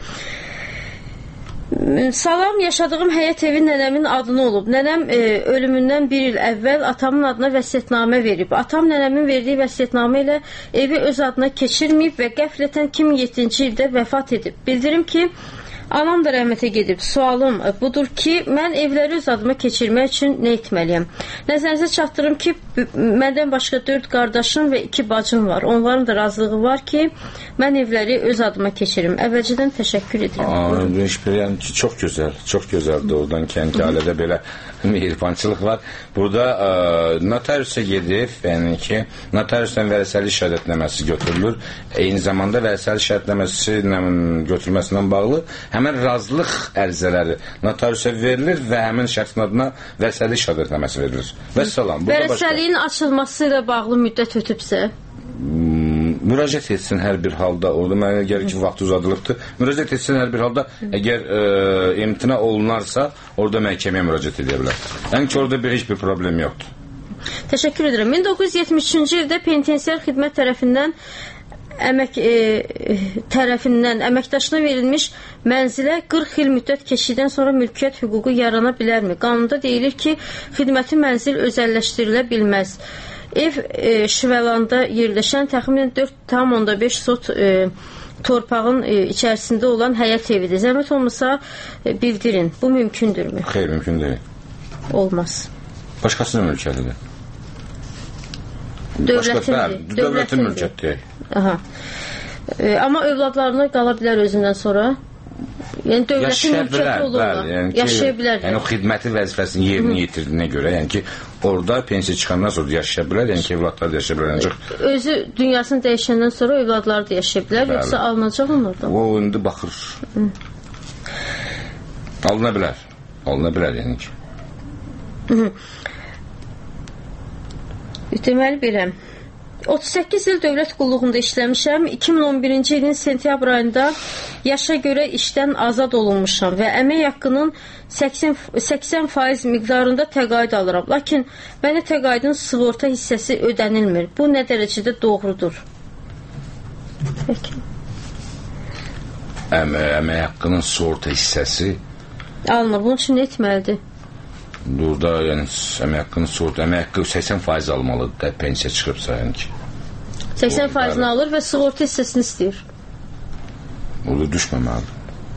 Salam, yaşadığım həyət evi nənəmin adına olub. Nənəm ölümündən bir il əvvəl atamın adına vəsiyyətnamə verib. Atam nənəmin verdiyi vəsiyyətnamə ilə evi öz adına keçirməyib və qəflətən 2007-ci ildə vəfat edib. Bildirim ki, anam da rəhmətə gedib. Sualım budur ki, mən evləri öz adıma keçirmək üçün nə etməliyəm? Nəzərinizə çatdırım ki, məndən başqa 4 qardaşım və 2 bacım var. Onların da razılığı var ki, mən evləri öz adıma keçirim. Əvvəlcədən təşəkkür edirəm. Çox gözəl, çox gözəldir. Oradan kəndi ailədə belə mehribançılıq var. Burada notariusa gedib, yəni ki, notariusdan vərəsəli şəhadətnaməsi götürülür. Eyni zamanda vərəsəli şəhadətnaməsi götürülməsindən bağlı həmən razılıq ərizələri notariusa verilir və həmin şəxsin adına vərəsəli şəhadətnaməsi verilir. Vəssalam. Vərəsəliyin açılması ilə bağlı müddət ötübsə? Müraciət etsin hər bir halda. Orada mənə gəlir ki, vaxt uzadılıbdır. Müraciət etsin hər bir halda. Əgər imtina olunarsa, orada məhkəməyə müraciət edə bilər. Yəni ki, orada heç bir problem yoxdur. Təşəkkür edirəm. 1973-cü ildə penitensiar xidmət tərəfindən əməkdaşına verilmiş mənzilə 40 il müddət keçdikdən sonra mülkiyyət hüququ yarana bilərmi? Qanunda deyilir ki, xidməti mənzil özəlləşdirilə bilməz. Ev Şüvəlanda yerləşən təxminən 4,5 sot torpağın içərisində olan həyət evidir. Zəhmət olmasa bildirin. Bu mümkündürmü? Xeyr, mümkün deyil. Olmaz. Başqasının mülkiyyətidir. Dövlətin mülkiyyətidir. Aha. Amma övladlarına qala bilər özündən sonra? Yəni dövlətin mülkiyyəti olurlar. Yaşaya bilər. Yəni o xidməti vəzifəsini yerinə yetirdiyinə görə, yəni ki, orada pensiya çıxandan sonra yaşaya bilər, yəni ki, evladlar da yaşaya bilər. Özü dünyasını dəyişəndən sonra evladlar da yaşaya bilər, yoxsa alınacaq onlardan? O indi baxır. Alına bilər. Alına bilər, yəni ki. Deməli biləm. 38 il dövlət qulluğunda işləmişəm. 2011-ci ilin sentyabr ayında yaşa görə işdən azad olunmuşam və əmək haqqının 80% miqdarında təqaüd alıram. Lakin mənə təqaüdün sığorta hissəsi ödənilmir. Bu nə dərəcədə doğrudur? Peki. Əmək haqqının sığorta hissəsi alınır. Bunun üçün nə etməlidir? Burada yəni əmək haqqının sığorta, əmək haqqı 80% almalıdır da pensiya çıxıbsa yəni ki. 80%-ni alır və sığorta hissəsini istəyir. Orada düşməməlidir.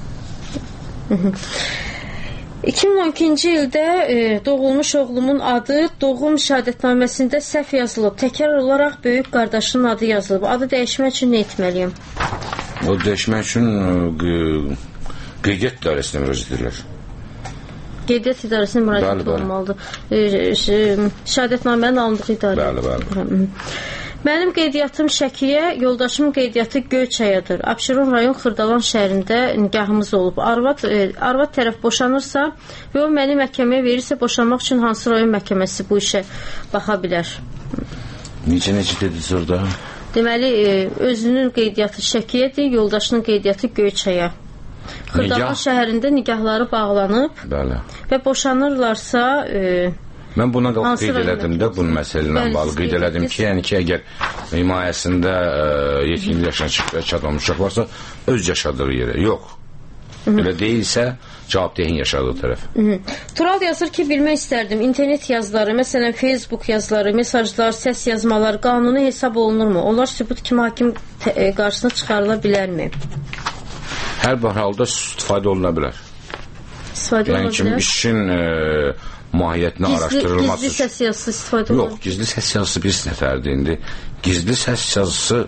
2012-ci ildə doğulmuş oğlumun adı doğum şəhadətnaməsində səhv yazılıb. Təkrar olaraq böyük qardaşının adı yazılıb. Adı dəyişmək üçün nə etməliyim? O dəyişmək üçün qeydiyyat idarəsinə müraciət edirlər. Qeydiyyat idarəsinə müraciət olmalıdır. Şəhadətnamənin alındığı idarə. Bəli. Mənim qeydiyyatım Şəkiyə, yoldaşımın qeydiyyatı Göyçayadır. Abşeron rayon Xırdalan şəhərində nikahımız olub. Arvad tərəf boşanırsa və o məni məhkəməyə verirsə, boşanmaq üçün hansı rayon məhkəməsi bu işə baxa bilər? Necə dediniz orada? Deməli, özünün qeydiyyatı Şəkiyədir, yoldaşının qeydiyyatı Göyçaya. Xırdalan şəhərində nikahları bağlanıb və boşanırlarsa... Mən buna qalq qeyd elədim də, bunun məsələ ilə bağlı qeyd elədim ki, yəni ki, əgər himayəsində yetkinli yaşına çatmamış uşaq varsa, öz yaşadığı yerə, yox. Elə deyilsə, cavabdehin yaşadığı tərəf. Tural yazır ki, bilmək istərdim, internet yazıları, məsələn, Facebook yazıları, mesajlar, səs yazmalar qanuni hesab olunurmu? Onlar sübut kimi hakim qarşısına çıxarıla bilərmi? Hər bir halda istifadə oluna bilər. Yəni ki, işin mahiyyətini araşdırılması. Gizli səs yazısı istifadə olunur? Yox, gizli səs yazısı bir nəfərdir indi. Gizli səs yazısı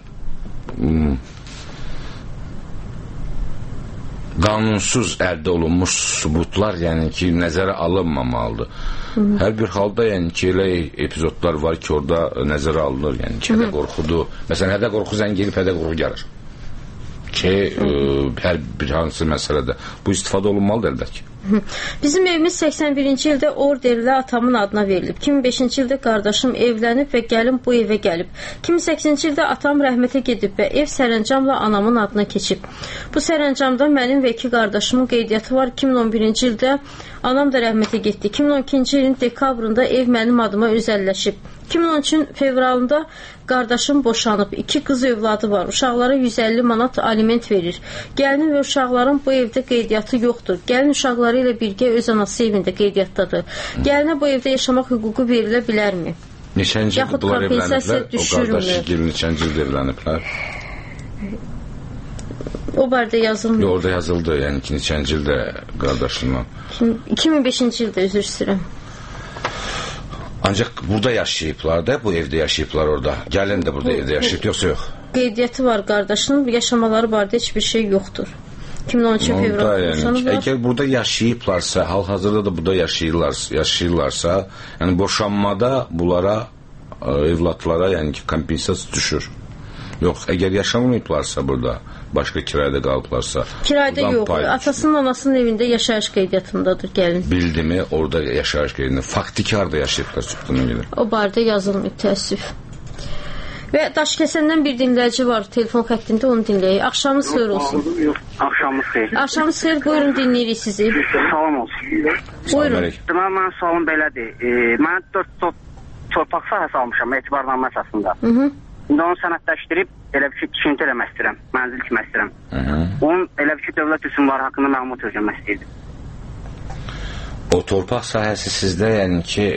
qanunsuz əldə olunmuş sübutlar, yəni ki, nəzərə alınmamalıdır. Hər bir halda, yəni ki, elə epizodlar var ki, orada nəzərə alınır, yəni ki, hədə qorxudur. Məsələn, hədə qorxu zəng gelib, hədə qorxu gəlir. Ki, hər bir hansı məsələdə. Bu istifadə olunmalıdır əlbət ki. Bizim evimiz 81-ci ildə orderlə atamın adına verilib. 2005-ci ildə qardaşım evlənib və gəlin bu evə gəlib. 2008-ci ildə atam rəhmətə gedib və ev sərəncamla anamın adına keçib. Bu sərəncamda mənim və 2 qardaşımın qeydiyyatı var. 2011-ci ildə anam da rəhmətə getdi. 2012-ci ilin dekabrında ev mənim adıma özəlləşib. 2013-cü fevralında qardaşım boşanıb. 2 qız övladı var. Uşaqlara 150 manat aliment verir. Gəlinin və uşaqların bu evdə qeydiyyatı yoxdur. Gəlin uşaqları ilə birgə öz anası evində qeydiyyatdadır. Gəlinə bu evdə yaşamaq hüququ verilə bilərmi? Neçənci ildə bunlar evləniblər? O qardaşı gəlin neçənci ildə evləniblər? O barədə yazılmıyor. Orada yazıldı, yəni ki, neçənci ildə qardaşından? 2005-ci ildə üzr istəyirəm. Ancaq burada yaşayıblar da, bu evdə yaşayıblar orada. Gəlin də burada evdə yaşayıb, yoxsa yox? Qeydiyyatı var qardaşının, yaşamaları barədə heç bir şey yoxdur. 2013 fevralda boşanıblar. Əgər burada yaşayıblarsa, hal-hazırda da burada yaşayırlarsa, yəni boşanmada bunlara, evlatlara, yəni ki, kompensasiya düşür. Yox, əgər yaşamayıblarsa burada, başqa kirayədə qalıblarsa... Kirayədə yox, atasının, anasının evində yaşayış qeydiyyatındadır gəlin. Bildimi, orada yaşayış qeydiyyatında. Faktiki harada yaşayıblar çıxdığına gelir. O barədə yazılmıyor, təəssüf. Və Daşkəsəndən bir dinləyici var telefon xəttində, onu dinləyək. Axşamınız xeyir olsun. Axşamınız xeyir. Axşamınız xeyir, buyurun dinləyirik sizi. Salam olsun. Buyurun. Mənim sualım belədir. Mən 4 torpaq sahəsi almışam, etibarnamə əsasında. İndi onu sənədləşdirib, elə bir ki, tikinti eləmək istəyirəm, mənzil tikmək istəyirəm. Onun elə bir ki, dövlət üsumları haqqında məlumat öyrənmək istəyirdim. O torpaq sahəsi sizdə, yəni ki...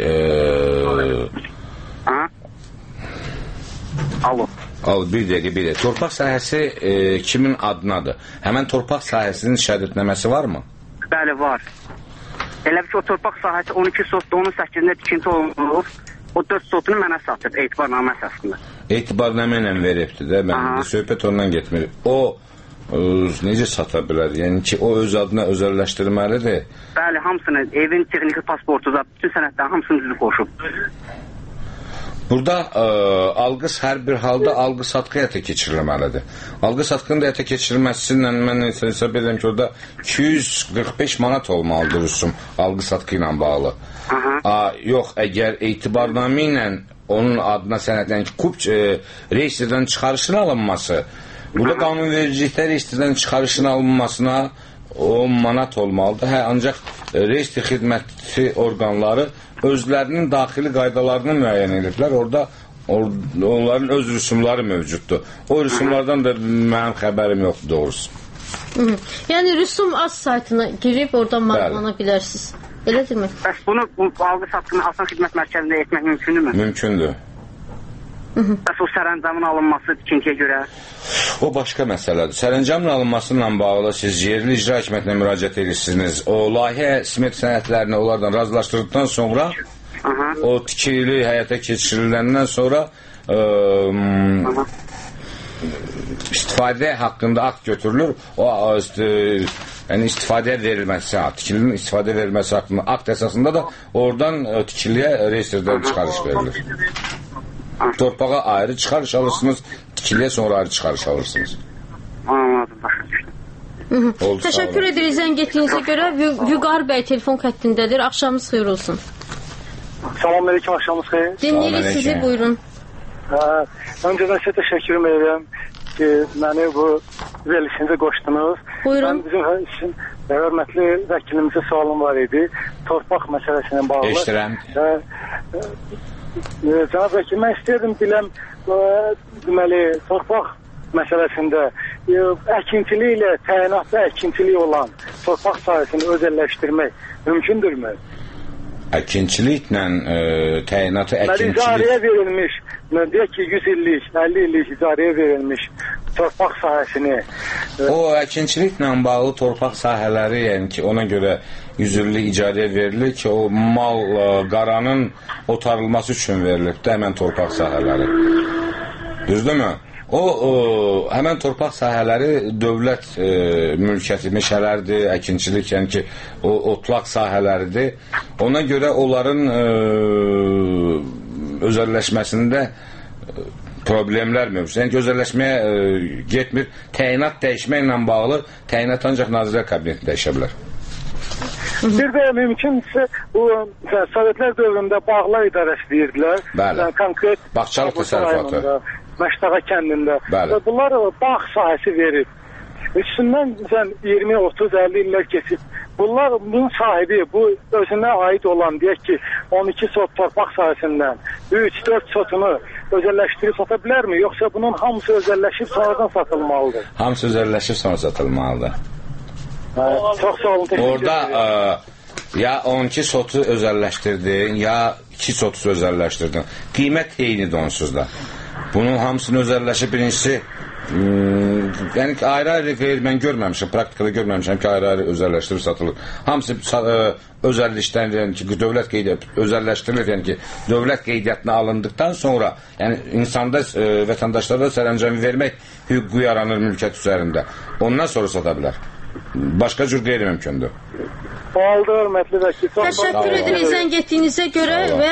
Alo. Bir dəqiqə. Torpaq sahəsi kimin adınadır? Həmən torpaq sahəsinin şəhadətnaməsi varmı? Bəli, var. Elə bir ki, o torpaq sahəsi 12 sotda, onun 8-də tikinti olunur. O 4 sotunu mənə satıb, etibarnamə əsasında. Etibarnamə ilə veribdir də, mən söhbət ondan getmir. O necə sata bilər? Yəni ki, o öz adına özəlləşdirməlidir. Bəli, hamısını, evin texniki pasportu da, bütün sənədlərin hamısını düzü qoşub. Burada alqı hər bir halda alqı-satqı həyata keçirilməlidir. Alqı-satqının da həyata keçirilməsindən mən hesab edirəm ki, orada 245 manat olmalıdır rüsum alqı-satqı ilə bağlı. Yox, əgər etibarnamə ilə onun adına sənədlənən ki, KUP reyestrdən çıxarışın alınması, burada qanunvericilikdə reyestrdən çıxarışın alınmasına 10 manat olmalıdır. Ancaq reyestr xidməti orqanları özlərinin daxili qaydalarını müəyyən ediblər. Orada onların öz rüsumları mövcuddur. O rüsumlardan da mənim xəbərim yoxdur doğrusu. Yəni rüsum az saytına girib oradan maraqlana bilərsiniz. Elədirmi? Bəs bunu alqı-satqını Asan Xidmət Mərkəzində etmək mümkündürmü? Mümkündür. Bəs o sərəncamın alınması tikintiyə görə? O başqa məsələdir. Sərəncamın alınması ilə bağlı siz yerli icra hakimiyyətinə müraciət edirsiniz. O layihə smet sənədlərini onlardan razılaşdırdıqdan sonra o tikili həyata keçiriləndən sonra istifadə haqqında akt götürülür. O yəni istifadəyə verilməsi, tikilinin istifadə verilməsi haqqında akt əsasında da oradan tikiliyə reyestrdən çıxarış verilir. Torpağa ayrı çıxarış alırsınız, tikiliyə sonra ayrı çıxarış alırsınız. Anladım, başa düşdüm. Təşəkkür edirik zəng etdiyinizə görə. Vüqar bəy telefon xəttindədir. Axşamınız xeyir olsun. Salamünaleyküm, axşamınız xeyir. Dinləyirik sizi, buyurun. Öncədən sizə təşəkkür edirəm ki, məni bu verilişinize qoşdunuz. Buyurun. Bizim için hörmətli vəkilimizə sualım var idi. Torpaq məsələsindən bağlı. Eşdirəm. Cənab vəkil, mən istəyirdim biləm, deməli, torpaq məsələsində əkinçilik ilə təyinatlı əkinçilik olan torpaq sahəsini özəlləşdirmək mümkündürmü? Əkinçiliklə təyinatı əkinçilik... İcarəyə verilmiş, deyək ki, 100 illik, 50 illik icarəyə verilmiş torpaq sahəsini... O əkinçiliklə bağlı torpaq sahələri, yəni ki, ona görə 100 illik icarəyə verilir ki, o mal qaranın otarılması üçün verilib də həmən torpaq sahələri. Düzdürmü? O həmən torpaq sahələri dövlət mülkiyyəti, meşələrdir, əkinçilik, yəni ki, o otlaq sahələridir. Ona görə onların özəlləşməsində problemlər mövcud. Yəni ki, özəlləşməyə getmir. Təyinat dəyişməklə bağlı təyinat ancaq Nazirlər Kabineti dəyişə bilər. Bir də mümkünsə, bu Sovetlər dövründə bağlar idarəsi deyirdilər. Bəli. Konkret Bağçalıq təsərrüfatı. Məştaqa kəndində. Bəli. Bunlar bağ sahəsi verib. Üstündən 20, 30, 50 illər keçib. Bunun sahibi, bu özünə aid olan, deyək ki, 12 sot torpaq sahəsindən 3-4 sotunu özəlləşdirib sata bilərmi? Yoxsa bunun hamısı özəlləşib sonradan satılmalıdır? Hamısı özəlləşib sonra satılmalıdır. Çox sağ olun. Orada ya 12 sotu özəlləşdirdin, ya 2 sotu özəlləşdirdin. Qiymət eynidir onsuz da. Bunun hamısını özəlləşib birincisi, yəni ki, ayrı-ayrı mən görməmişim, praktikada görməmişim ki, ayrı-ayrı özəlləşdirib satılır. Hamısı özəlləşdən, yəni ki, dövlət qeydiyyatı özəlləşdirilir, yəni ki, dövlət qeydiyyatına alındıqdan sonra, yəni insanda, vətəndaşlarda sərəncamı vermək hüququ yaranır mülkiyyət üzərində. Ondan sonra sata bilər. Başqa cür qeyri-mümkündür. Oldu, hörmətli vəkil. Təşəkkür edirik zəng etdiyinizə görə və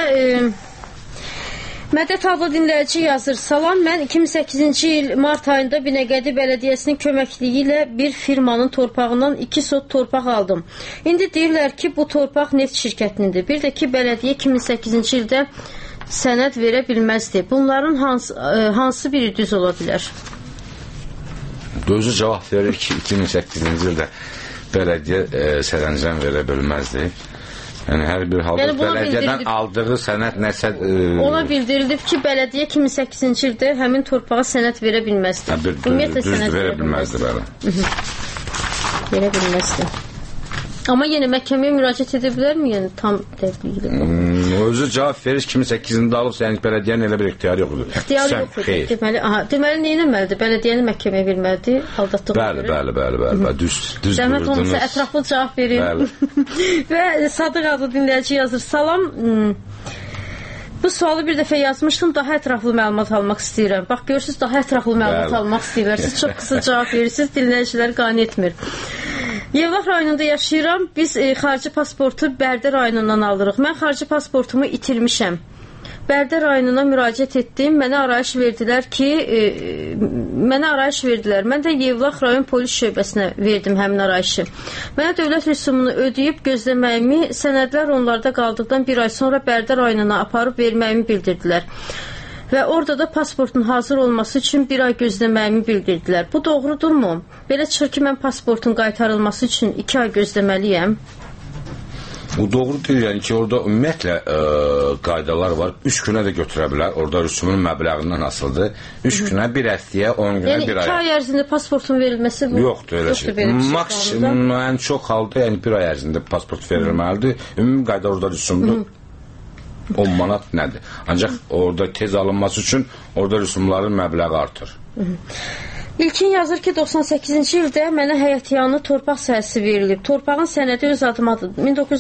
Mədət adlı dinləyici yazır. Salam, mən 2008-ci il mart ayında Binəqədi Bələdiyyəsinin köməkliyi ilə bir firmanın torpağından 2 sot torpaq aldım. İndi deyirlər ki, bu torpaq neft şirkətinindir. Bir də ki, bələdiyyə 2008-ci ildə sənəd verə bilməzdi. Bunların hansı biri düz ola bilər? Özü cavab verir ki, 2008-ci ildə bələdiyyə sərəncam verə bilməzdi. Yəni, hər bir halda bələdiyyədən aldığı sənət nəsə... Ona bildirilib ki, bələdiyyə 2008-ci ildə həmin torpağa sənət verə bilməzdi. Düz verə bilməzdi, bəli. Verə bilməzdi. Amma yenə məhkəməyə müraciət edə bilərmi? Yəni, tam dəqiqliklə. Özü cavab verir, 2008-də alıb, yəni bələdiyyənin elə bir ixtiyarı yoxdur. İxtiyarı yoxdur. Deməli, nə eləməlidir? Bələdiyyəni məhkəməyə verməlidir, aldatdığına görə. Bəli. Düz Zəhmət olmasa ətraflı cavab verin. Və Sadıq adlı dinləyici yazır. Salam, bu sualı bir dəfə yazmışdım, daha ətraflı məlumat almaq istəyirəm. Bax, görürsünüz, daha ətraflı məlumat almaq istəyirlər. Siz çox qısa cavab verirsiniz, dinləyicilər qane etmir. Yevlax rayonunda yaşayıram. Biz xarici pasportu Bərdə rayonundan alırıq. Mən xarici pasportumu itirmişəm. Bərdə rayonuna müraciət etdim. Mənə arayış verdilər. Mən də Yevlax rayon polis şöbəsinə verdim həmin arayışı. Mənə dövlət rüsumunu ödəyib gözləməyimi, sənədlər onlarda qaldıqdan bir ay sonra Bərdə rayonuna aparıb verməyimi bildirdilər. Və orada da pasportun hazır olması üçün bir ay gözləməyimi bildirdilər. Bu doğrudurmu? Belə çıxır ki, mən pasportun qaytarılması üçün 2 ay gözləməliyəm. Bu doğru deyil, yəni ki, orada ümumiyyətlə qaydalar var. 3 günə də götürə bilər. Orada rüsumun məbləğindən asılıdır. 3 günə, bir həftəyə, 10 günə, bir aya. Yəni 2 ay ərzində pasportun verilməsi bu? Yoxdur, elə şey. Maksimum, ən çox halda, yəni 1 ay ərzində pasport verilməlidir. Ümumi qayda orada rüsumdur. 10 manat nədir? Ancaq orada tez alınması üçün orada rüsumların məbləği artır. İlkin yazır ki, 98-ci ildə mənə həyətyanı torpaq sahəsi verilib. Torpağın sənədi öz adımadır.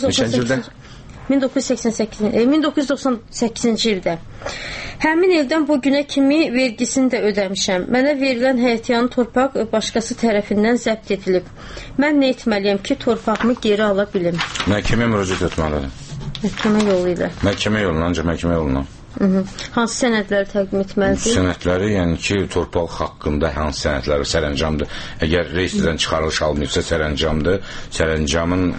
1998-ci ildə. Həmin ildən bu günə kimi vergisini də ödəmişəm. Mənə verilən həyətyanı torpaq başqası tərəfindən zəbt edilib. Mən nə etməliyəm ki, torpağımı geri ala bilim? Məhkəməyə müraciət etməlidir. Məhkəmə yolu ilə. Məhkəmə yoluna, ancaq məhkəmə yoluna. Hansı sənədləri təqdim etməlidir? Sənədləri, yəni ki, torpaq haqqında hansı sənədləri sərəncamdır. Əgər reyestrdən çıxarılış almayıbsa sərəncamdır. Sərəncamın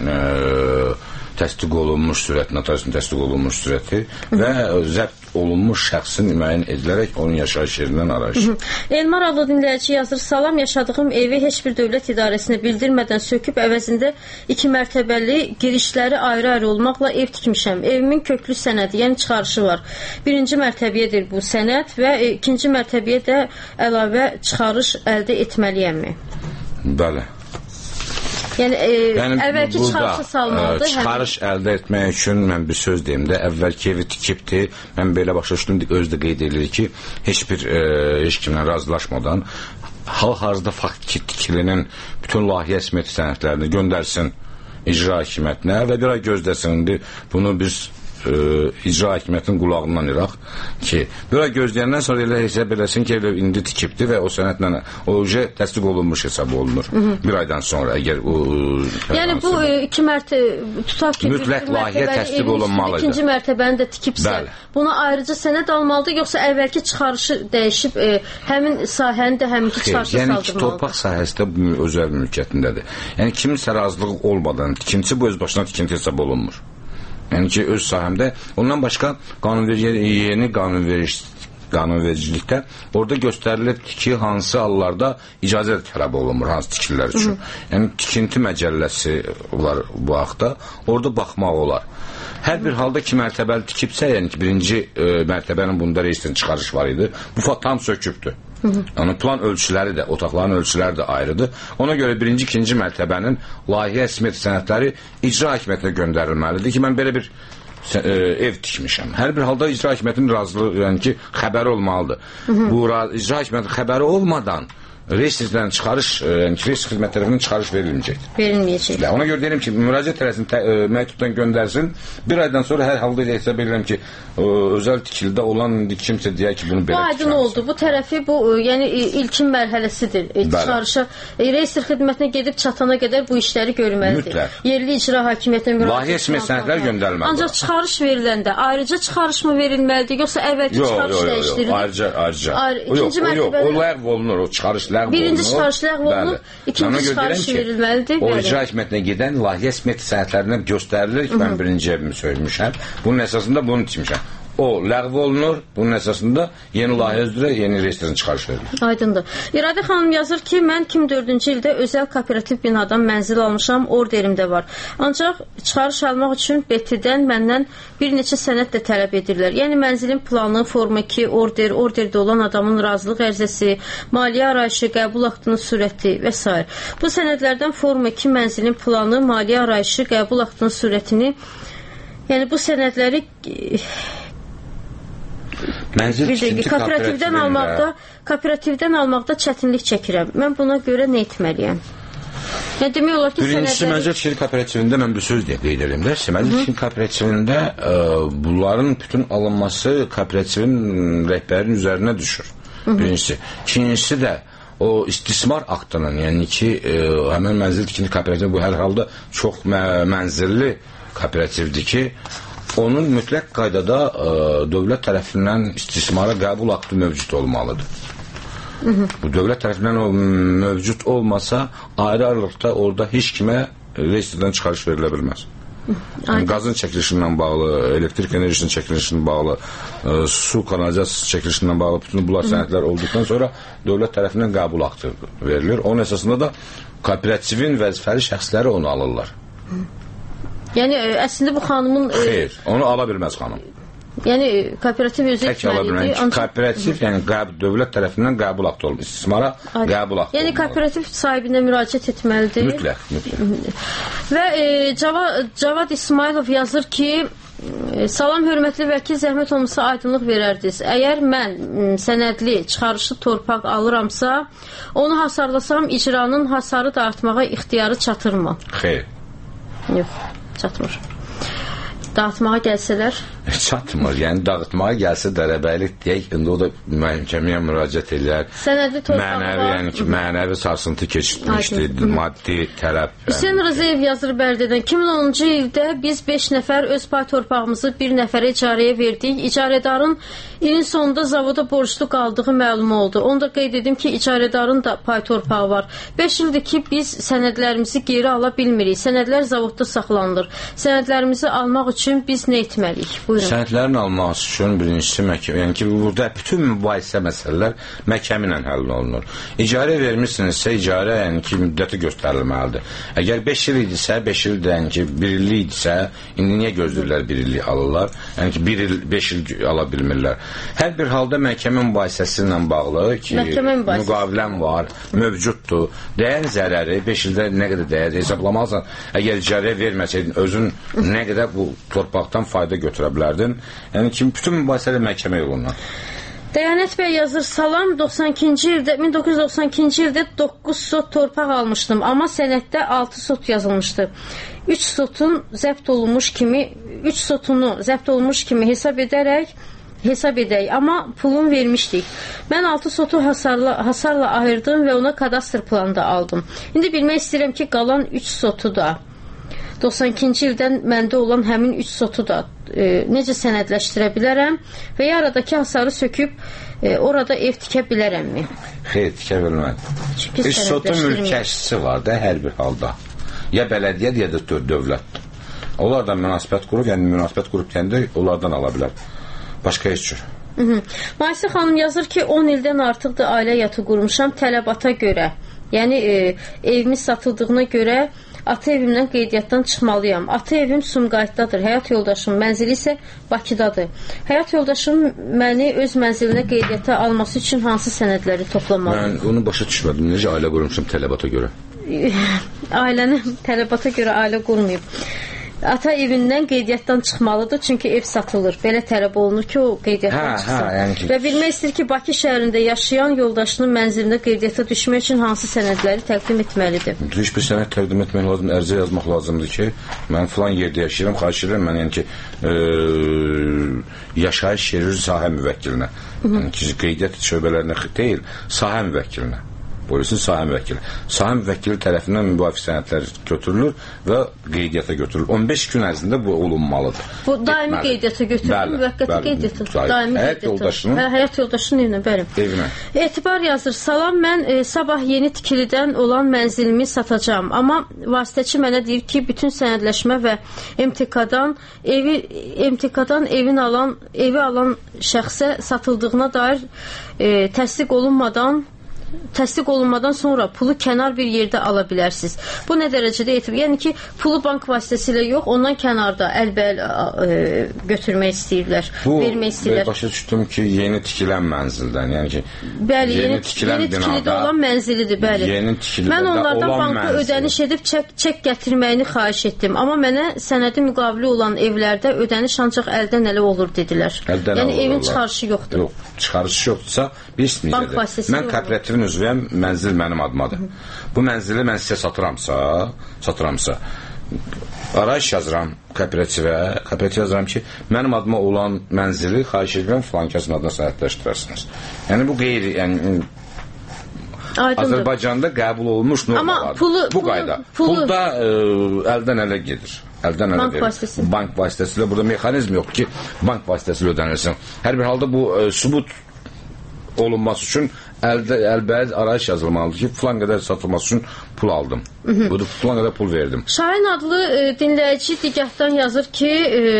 təsdiq olunmuş sürəti, notariusun təsdiq olunmuş sürəti və zəbt olunmuş şəxsin müəyyən edilərək onun yaşayış yerindən arayış. Elmar adlı dinləyici yazır, salam, yaşadığım evi heç bir dövlət idarəsinə bildirmədən söküb əvəzində 2 mərtəbəli girişləri ayrı-ayrı olmaqla ev tikmişəm. Evimin köklü sənədi, yəni çıxarışı var. 1-ci mərtəbiyədir bu sənəd və 2-ci mərtəbiyə də əlavə çıxarış əldə etməliyəmmi? Bəli. Yəni əvvəlki çıxarışı salmalıdır. Çıxarış əldə etmək üçün mən bir söz deyim də, əvvəlki evi tikibdir. Mən belə başa düşdüm, özü də qeyd edilir ki, heç kimlə razılaşmadan hal-hazırda faktiki tikilinin bütün layihə smeti sənədlərini göndərsin icra hakimiyyətinə və bir ay gözləsin. Bunu biz icra hakimiyyətinin qulağından iraq ki, bir ay gözləyəndən sonra elə hesab eləsin ki, indi tikibdir və o sənədlə o təsdiq olunmuş hesab olunur. Bir aydan sonra əgər o... Yəni bu 2 mərtəbə tutaq ki, mütləq layihə təsdiq olunmalıdır. 2-ci mərtəbəni də tikibsə, buna ayrıca sənəd almalıdır, yoxsa əvvəlki çıxarışı dəyişib həmin sahəni də həminki çıxarışı saldırmalıdır? Yəni ki, torpaq sahəsi də özəl mülkiyyətindədir. Yəni kiminsə razılığı olmadan tikinti bu öz başına tikinti hesab olunmur. Yəni ki, öz sahəmdə. Ondan başqa yeni qanunvericilikdə orada göstərilib ki, hansı hallarda icazə tələb olunmur, hansı tikilər üçün. Yəni, tikinti məcəlləsi var bu haqda, orada baxmaq olar. Hər bir halda 2 mərtəbəli tikibsə, yəni ki, 1-ci mərtəbənin bunda reistin çıxarış var idi, bu tam sökübdür. Yəni, plan ölçüləri də, otaqların ölçüləri də ayrıdır. Ona görə 1-ci, 2-ci mərtəbənin layihə smeti sənədləri icra hakimiyyətinə göndərilməlidir ki, mən belə bir ev tikmişəm. Hər bir halda icra hakimiyyətinin razılığı, yəni ki, xəbəri olmalıdır. Bu icra hakimiyyətinin xəbəri olmadan reyestrdən çıxarış, yəni reyestr xidmət tərəfindən çıxarış verilməyəcək. Ona görə deyirəm ki, müraciət eləsin, məktubdan göndərsin. Bir aydan sonra hər halda hesab edirəm ki, özəl tikilidə olan kimsə deyək ki, bunu belə çıxarış. Bu aydın oldu. Bu tərəfi, bu, yəni ilkin mərhələsidir. Çıxarışa, reyestr xidmətinə gedib çatana qədər bu işləri görməlidir. Mütləq. Yerli icra hakimiyyətinə müraciət layihə smeti sənədlər göndərilməlidir. Ancaq çıxarış veriləndə ayrıca çıxarış mı verilməlidir, yoxsa əvvəlki çıxarış dəyişdirilir? Ayrıca. O ləğv olunur, o çıxarış birinci çıxarış ləğv olunur, ikinci çıxarış verilməlidir. O icra hakimiyyətinə gedən layihə smeti sənədlərindən göstərilir ki, mən birinci evimi söyülmüşəm. Bunun əsasında bunu itmişəm. O ləğv olunur, bunun əsasında yeni layihə üzrə yeni reyestrin çıxarış verilir. Aydındır. İradə xanım yazır ki, mən 2004-cü ildə özəl kooperativ binadan mənzil almışam, orderim də var. Ancaq çıxarış almaq üçün BT-dən məndən bir neçə sənəd də tələb edirlər. Yəni mənzilin planı, forma 2, orderdə olan adamın razılıq ərizəsi, maliyyə arayışı, qəbul aktının sürəti və s. Bu sənədlərdən forma 2 mənzilin planı, maliyyə arayışı, qəbul aktının sürətini, yəni bu sənədləri kooperativdən almaqda çətinlik çəkirəm. Mən buna görə nə etməliyəm? Yəni demək olar ki, birincisi Mənzil tikili kooperativində mən bir söz qeyd edirəm də. Mənzil tikili kooperativində bunların bütün alınması kooperativin rəhbərinin üzərinə düşür. Birincisi. İkincisi də o istismar aktının, yəni ki, həmin Mənzil tikili kooperativ bu hər halda çox mənzilli kooperativdir ki, onun mütləq qaydada dövlət tərəfindən istismara qəbul aktı mövcud olmalıdır. Bu dövlət tərəfindən o mövcud olmasa, ayrı-ayrılıqda orada heç kimə reyestrdən çıxarış verilə bilməz. Yəni, qazın çəkilişindən bağlı, elektrik enerjisinin çəkilişindən bağlı, su kanalizasiyası çəkilişindən bağlı bütün bunlar sənədlər olduqdan sonra dövlət tərəfindən qəbul aktı verilir. Onun əsasında da kooperativin vəzifəli şəxsləri onu alırlar. Yəni, əslində bu xanımın... Xeyr, onu ala bilməz xanım. Yəni, kooperativ özü etməlidir. Kooperativ, yəni dövlət tərəfindən qəbul aktı olmalı. İstismara qəbul aktı olmalı. Yəni, kooperativ sahibinə müraciət etməlidir. Mütləq. Və Cavad İsmailov yazır ki, salam, hörmətli vəkil, zəhmət olmasa aydınlıq verərdiniz. Əgər mən sənədli çıxarışı torpaq alıramsa, onu hasarlasam, icranın hasarı da artmağa ixtiyarı çatırmı? Xeyr. Yox, çatmır. Dağıtmağa gəlsələr? Çatmır. Yəni dağıtmağa gəlsə dərəbəylik deyək, indi o da məhkəməyə müraciət edər. Sənədli torpağı var. Yəni ki, mənəvi sarsıntı keçirmişdir, maddi tərəf. Hüseyin Rızayev yazır Bərdədən. 2010-cu ildə biz 5 nəfər öz pay torpağımızı bir nəfərə icarəyə verdik. İcarədarın ilin sonunda zavoda borclu qaldığı məlum oldu. Onu da qeyd edim ki, icarədarın da pay torpağı var. 5 ildir ki, biz sənədlərimizi geri ala bilmirik. Sənədlər zavodda saxlanılır. Sənədlərimizi almaq üçün biz nə etməliyik? Buyurun. Sənədlərin almaq üçün birincisi məhkəmə, yəni ki, burada bütün mübahisə məsələlər məhkəmə ilə həll olunur. İcarə vermişsinizsə, icarə yəni ki, müddəti göstərilməlidir. Əgər 5 il idisə, 5 il də yəni ki, 1 illik idisə, indi niyə gözləyirlər 1 illik alırlar? Yəni ki, 1 il, 5 il ala bilmirlər. Hər bir halda məhkəmə mübahisəsi ilə bağlı ki, müqavilən var, mövcuddur. Dəyər zərəri 5 ildə nə qədər dəyər hesablamalısan. Əgər icarə verməsəydin, özün nə qədər bu torpaqdan fayda götürə bilərdin. Yəni ki, bütün mübahisələr məhkəmə yolundan. Dəyanət bəy yazır, salam, 1992-ci ildə 9 sot torpaq almışdım, amma sənəddə 6 sot yazılmışdı. 3 sotunu zəbt olunmuş kimi hesab edək, amma pulun vermişdik. Mən 6 sotu hasarla ayırdım və ona kadastr planı da aldım. İndi bilmək istəyirəm ki, qalan 3 sotu da 92-ci ildən məndə olan həmin 3 sotu da necə sənədləşdirə bilərəm və ya aradakı hasarı söküb orada ev tikə bilərəmmi? Xeyr, tikə bilmədim. 3 sotun mülkəçisi var da hər bir halda. Ya bələdiyyədir, ya da dövlətdir. Onlar da münasibət qurub, yəni münasibət qurub kəndə onlardan ala bilər. Başqa heç cür. Maysi xanım yazır ki, 10 ildən artıqdır ailə yatı qurmuşam tələbata görə. Yəni evimiz satıldığına görə ata evimdən qeydiyyatdan çıxmalıyam. Ata evim Sumqayıtdadır. Həyat yoldaşım mənzili isə Bakıdadır. Həyat yoldaşım məni öz mənzilinə qeydiyyata alması üçün hansı sənədləri toplamalıdır? Mən onu başa düşmədim. Necə ailə qurmuşum tələbata görə? Ailəni tələbata görə ailə qurmayıb. Ata evindən qeydiyyatdan çıxmalıdır, çünki ev satılır. Belə tələb olunur ki, o qeydiyyatdan çıxsın. Yəni və bilmək istəyir ki, Bakı şəhərində yaşayan yoldaşının mənzilində qeydiyyata düşmək üçün hansı sənədləri təqdim etməlidir? Heç bir sənəd təqdim etmək lazımdır, ərizə yazmaq lazımdır ki, mən filan yerdə yaşayıram, xahiş edirəm, mən yəni ki, yaşayış yeri sahə müvəkkilinə, yəni ki, qeydiyyat şöbələrinə deyil, sahə müvəkkilinə. Polisin sahə müvəkkili. Sahə müvəkkili tərəfindən müvafiq sənədlər götürülür və qeydiyyata götürülür. 15 gün ərzində bu olunmalıdır. Bu daimi qeydiyyata götürülür, müvəqqəti qeydiyyata. Həyat yoldaşının həyat yoldaşının evinə, bəli. Evinə. Etibar yazır. Salam, mən sabah yeni tikilidən olan mənzilimi satacağam. Amma vasitəçi mənə deyir ki, bütün sənədləşmə və MTK-dan evi alan şəxsə satıldığına dair təsdiq olunmadan sonra pulu kənar bir yerdə ala bilərsiniz. Bu nə dərəcədə etibar? Yəni ki, pulu bank vasitəsilə yox, ondan kənarda əlbəl götürmək istəyirlər, vermək istəyirlər. Başa düşdüm ki, yeni tikilən mənzildən, yəni ki, bəli, yeni tikilidə olan mənzilidir, bəli. Mən onlardan banka ödəniş edib çek gətirməyini xahiş etdim. Amma mənə sənədi müqabili olan evlərdə ödəniş ancaq əldən ələ olur dedilər. Yəni evin çıxarışı yoxdur. Yox, çıxarışı yoxdursa, bir istəyəcək. Mən kooperativin üzvəyəm, mənzil mənim adımadır. Bu mənzili mən sizə satıramsa, arayış yazıram kooperativə yazıram ki, mənim adıma olan mənzili xahiş edirəm filan kəsin adına sənədləşdirərsiniz. Yəni bu qeyri, yəni Azərbaycanda qəbul olunmuş normalardır. Bu qayda. Pulda əldən ələ gedir. əldən ələ verir. Bank vasitəsilə. Burada mexanizm yox ki, bank vasitəsilə ödənilsin. Hər bir halda bu sübut olunması üçün əlbəz arayış yazılmalıdır ki, filan qədər satılması üçün pul aldım. Filan qədər pul verdim. Şahin adlı dinləyici digərdən yazır ki,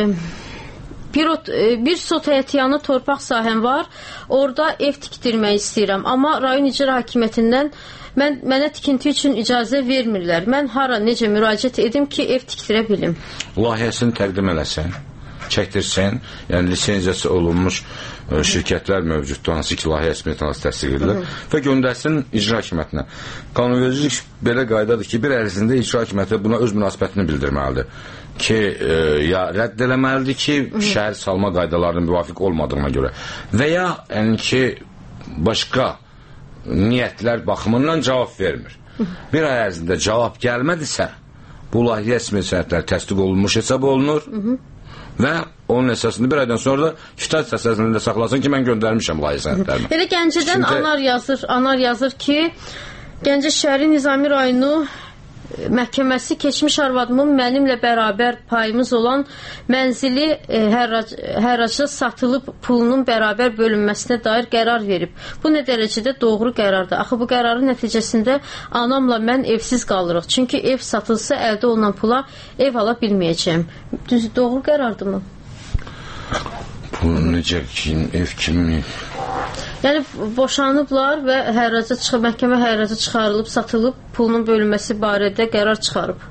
bir sotayetiyanı torpaq sahəm var, orada ev tikdirmək istəyirəm. Amma rayon icra hakimiyyətindən mənə tikinti üçün icazə vermirlər. Mən hara, necə müraciət edim ki, ev tikdirə bilim? Layihəsini təqdim eləsən, çəkdirsən, yəni lisenziyası olunmuş şirkətlər mövcuddur, hansı ki, layihə smetası təsdiq edilir və göndərsin icra hakimiyyətinə. Qanunvericilik belə qaydadır ki, bir ərzində icra hakimiyyəti buna öz münasibətini bildirməlidir ki, ya rədd eləməlidir ki, şəhər salma qaydalarının müvafiq olmadığına görə və ya yəni ki, başqa niyyətlər baxımından cavab vermir. Bir ay ərzində cavab gəlmədisə, bu layihə sənədləri təsdiq olunmuş hesab olunur və onun əsasında bir aydan sonra da kütüphanə əsasında saxlasın ki, mən göndərmişəm layihə sənədlərini. Elə Gəncədən anar yazır ki, Gəncə şəhəri Nizami rayonu məhkəməsi keçmiş arvadımın mənimlə bərabər payımız olan mənzili hərraca satılıb pulunun bərabər bölünməsinə dair qərar verib. Bu nə dərəcədə doğru qərardır? Axı bu qərarın nəticəsində anamla mən evsiz qalırıq. Çünki ev satılsa əldə olunan pula ev ala bilməyəcəm. Düz doğru qərardırmı? Bu necə ev kimi? Yəni boşanıblar və məhkəmə hərraca çıxarılıb, satılıb, pulunun bölünməsi barədə qərar çıxarıb.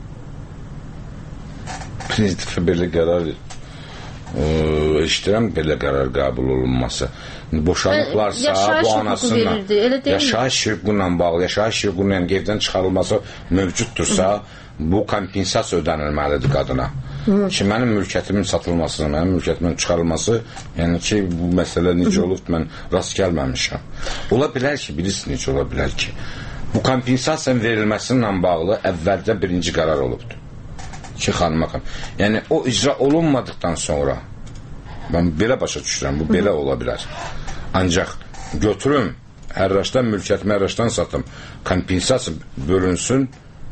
Prezidentə belə qərar eşidirəm, belə qərar qəbul olunması. Boşanıblarsa bu anasının yaşayış hüququyla bağlı, yaşayış hüququyla evdən çıxarılması mövcuddursa, bu kompensasiya ödənilməlidir qadına. Ki, mənim mülkiyyətimin satılması, mənim mülkiyyətimin çıxarılması, yəni ki, bu məsələ necə olub, mən rast gəlməmişəm. Ola bilər ki, bilirsiniz necə ola bilər ki, bu kompensasiyanın verilməsinlə bağlı əvvəldə birinci qərar olubdur. Ki, xanıma yəni, o icra olunmadıqdan sonra, mən belə başa düşürəm, bu belə ola bilər. Ancaq götürüm, hərraçdan mülkiyyətimi hərraçdan satım, kompensasiya bölünsün.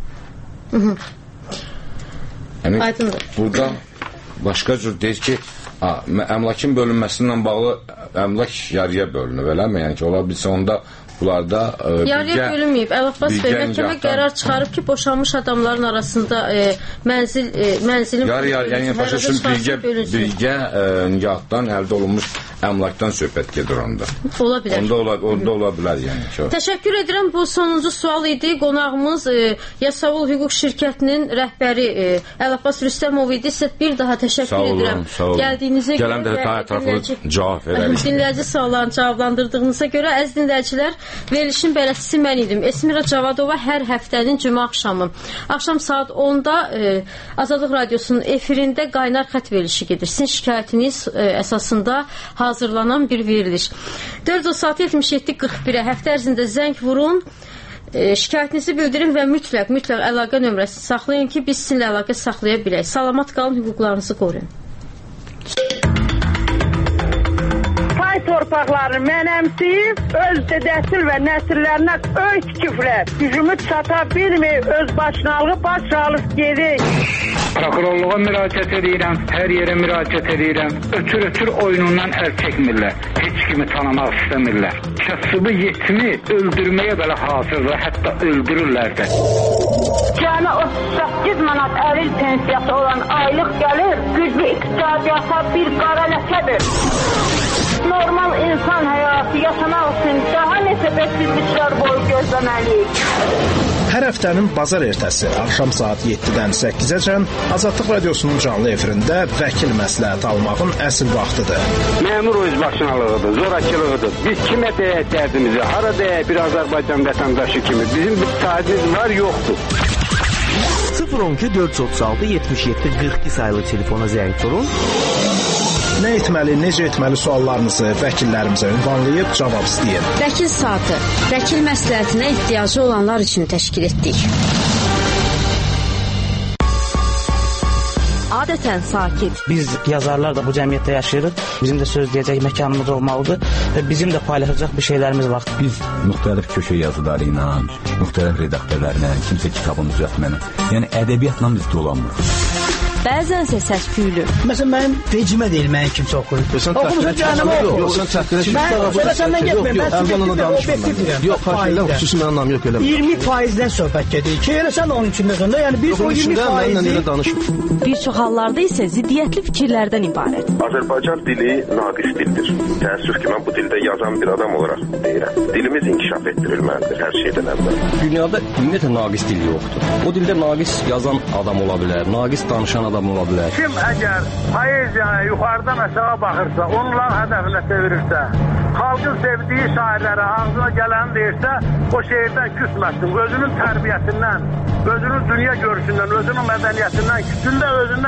Yəni, burada başqa cür deyir ki, əmlakın bölünməsindən bağlı əmlak yarıya bölünür, eləmi? Yəni ki, ola bilsə onda bunlarda yarıya bölünməyib. Əl-Abbas bəy, məhkəmə qərar çıxarıb ki, boşanmış adamların arasında mənzilin yəni başa düşün, birgə nigahdan əldə olunmuş əmlakdan söhbət gedir onda. Ola bilər. Onda ola bilər yəni. Təşəkkür edirəm. Bu sonuncu sual idi. Qonağımız Yasavul Hüquq şirkətinin rəhbəri Əl-Abbas Rüstəmov idi. Sizə bir daha təşəkkür edirəm. Gəldiyinizə görə də daha ətraflı cavab verərik. Dinləyici suallarını cavablandırdığınıza görə, əziz dinləyicilər, verilişin bələdçisi mən idim. Esmira Cavadova hər həftənin cümə axşamı. Axşam saat 10-da Azadlıq Radiosunun efirində qaynar xət verilişi gedir. Sizin şikayətiniz əsasında hazırlanan bir veriliş. 436-77-41-ə həftə ərzində zəng vurun, şikayətinizi bildirin və mütləq əlaqə nömrəsini saxlayın ki, biz sizinlə əlaqə saxlaya bilək. Salamat qalın, hüquqlarınızı qoruyun. Torpaqlarını mənəmsiyib, öz dədəsil və nəsillərinə öy tikiblər. Gücümü çata bilməyib, öz başınalığı baş alıb gedik. Prokurorluğa müraciət edirəm, hər yerə müraciət edirəm. Ötür oyunundan əl çəkmirlər, heç kimi tanımaq istəmirlər. Kasıbı yetimi öldürməyə belə hazırdır, hətta öldürürlər də. Cəmi 38 manat əlil pensiyası olan aylıq gəlir, güclü iqtisadiyyata bir qara ləkədir. Normal insan həyatı yaşamaq üçün daha neçə bəksizliklər boyu gözləməliyik. Hər həftənin bazar ertəsi axşam saat 7-dən 8-əcən Azadlıq Radiosunun canlı efirində vəkil məsləhət almağın əsl vaxtıdır. Məmur özbaşınalığıdır, zorakılığıdır. Biz kimə deyək dərdimizi, hara deyək bir Azərbaycan vətəndaşı kimi. Bizim bir sahibimiz var, yoxdur. 012 436 77 42 sayılı telefona zəng vurun. Nə etməli, necə etməli suallarınızı vəkillərimizə ünvanlayıb cavab istəyin. Vəkil saatı, vəkil məsləhətinə ehtiyacı olanlar üçün təşkil etdik. Adətən sakit. Biz yazarlar da bu cəmiyyətdə yaşayırıq. Bizim də söz deyəcək məkanımız olmalıdır və bizim də paylaşacaq bir şeylərimiz var. Biz müxtəlif köşə yazıları ilə, müxtəlif redaktörlərlə, kimsə kitabını düzəltməni, yəni ədəbiyyatla biz dolanmırıq. bəzənsə səs-küylü. Məsələn, mənim vecimə deyil, mənim kimsə oxuyur. Oxumuşsa cəhənnəmə oxuyur. Yox, sən çəkdirəşin. Mən səndən getməyim, mən subjektiv obyektiv. Yox, xahiş xüsusi mənim anlam yox elə. 20%-dən söhbət gedir ki, elə sən onun içindəsən də, yəni biz o 20%-i... Bir çox hallarda isə ziddiyyətli fikirlərdən ibarət. Azərbaycan dili naqis dildir. Təəssüf ki, mən bu dildə yazan bir adam olaraq deyirəm. Dilimiz inkişaf etdirilməlidir hər şeydən əvvəl. Dünyada ümumiyyətlə naqis dil yoxdur. O dildə naqis yazan adam ola bilər, naqis danışan adam ola bilər. Kim əgər poeziyaya yuxarıdan aşağı baxırsa, onların hədəfinə çevirirsə, xalqın sevdiyi şairlərə ağzına gələni deyirsə, o şeirdən küsməsin. Özünün tərbiyəsindən, özünün dünya görüşündən, özünün mədəniyyətindən küsün də özündən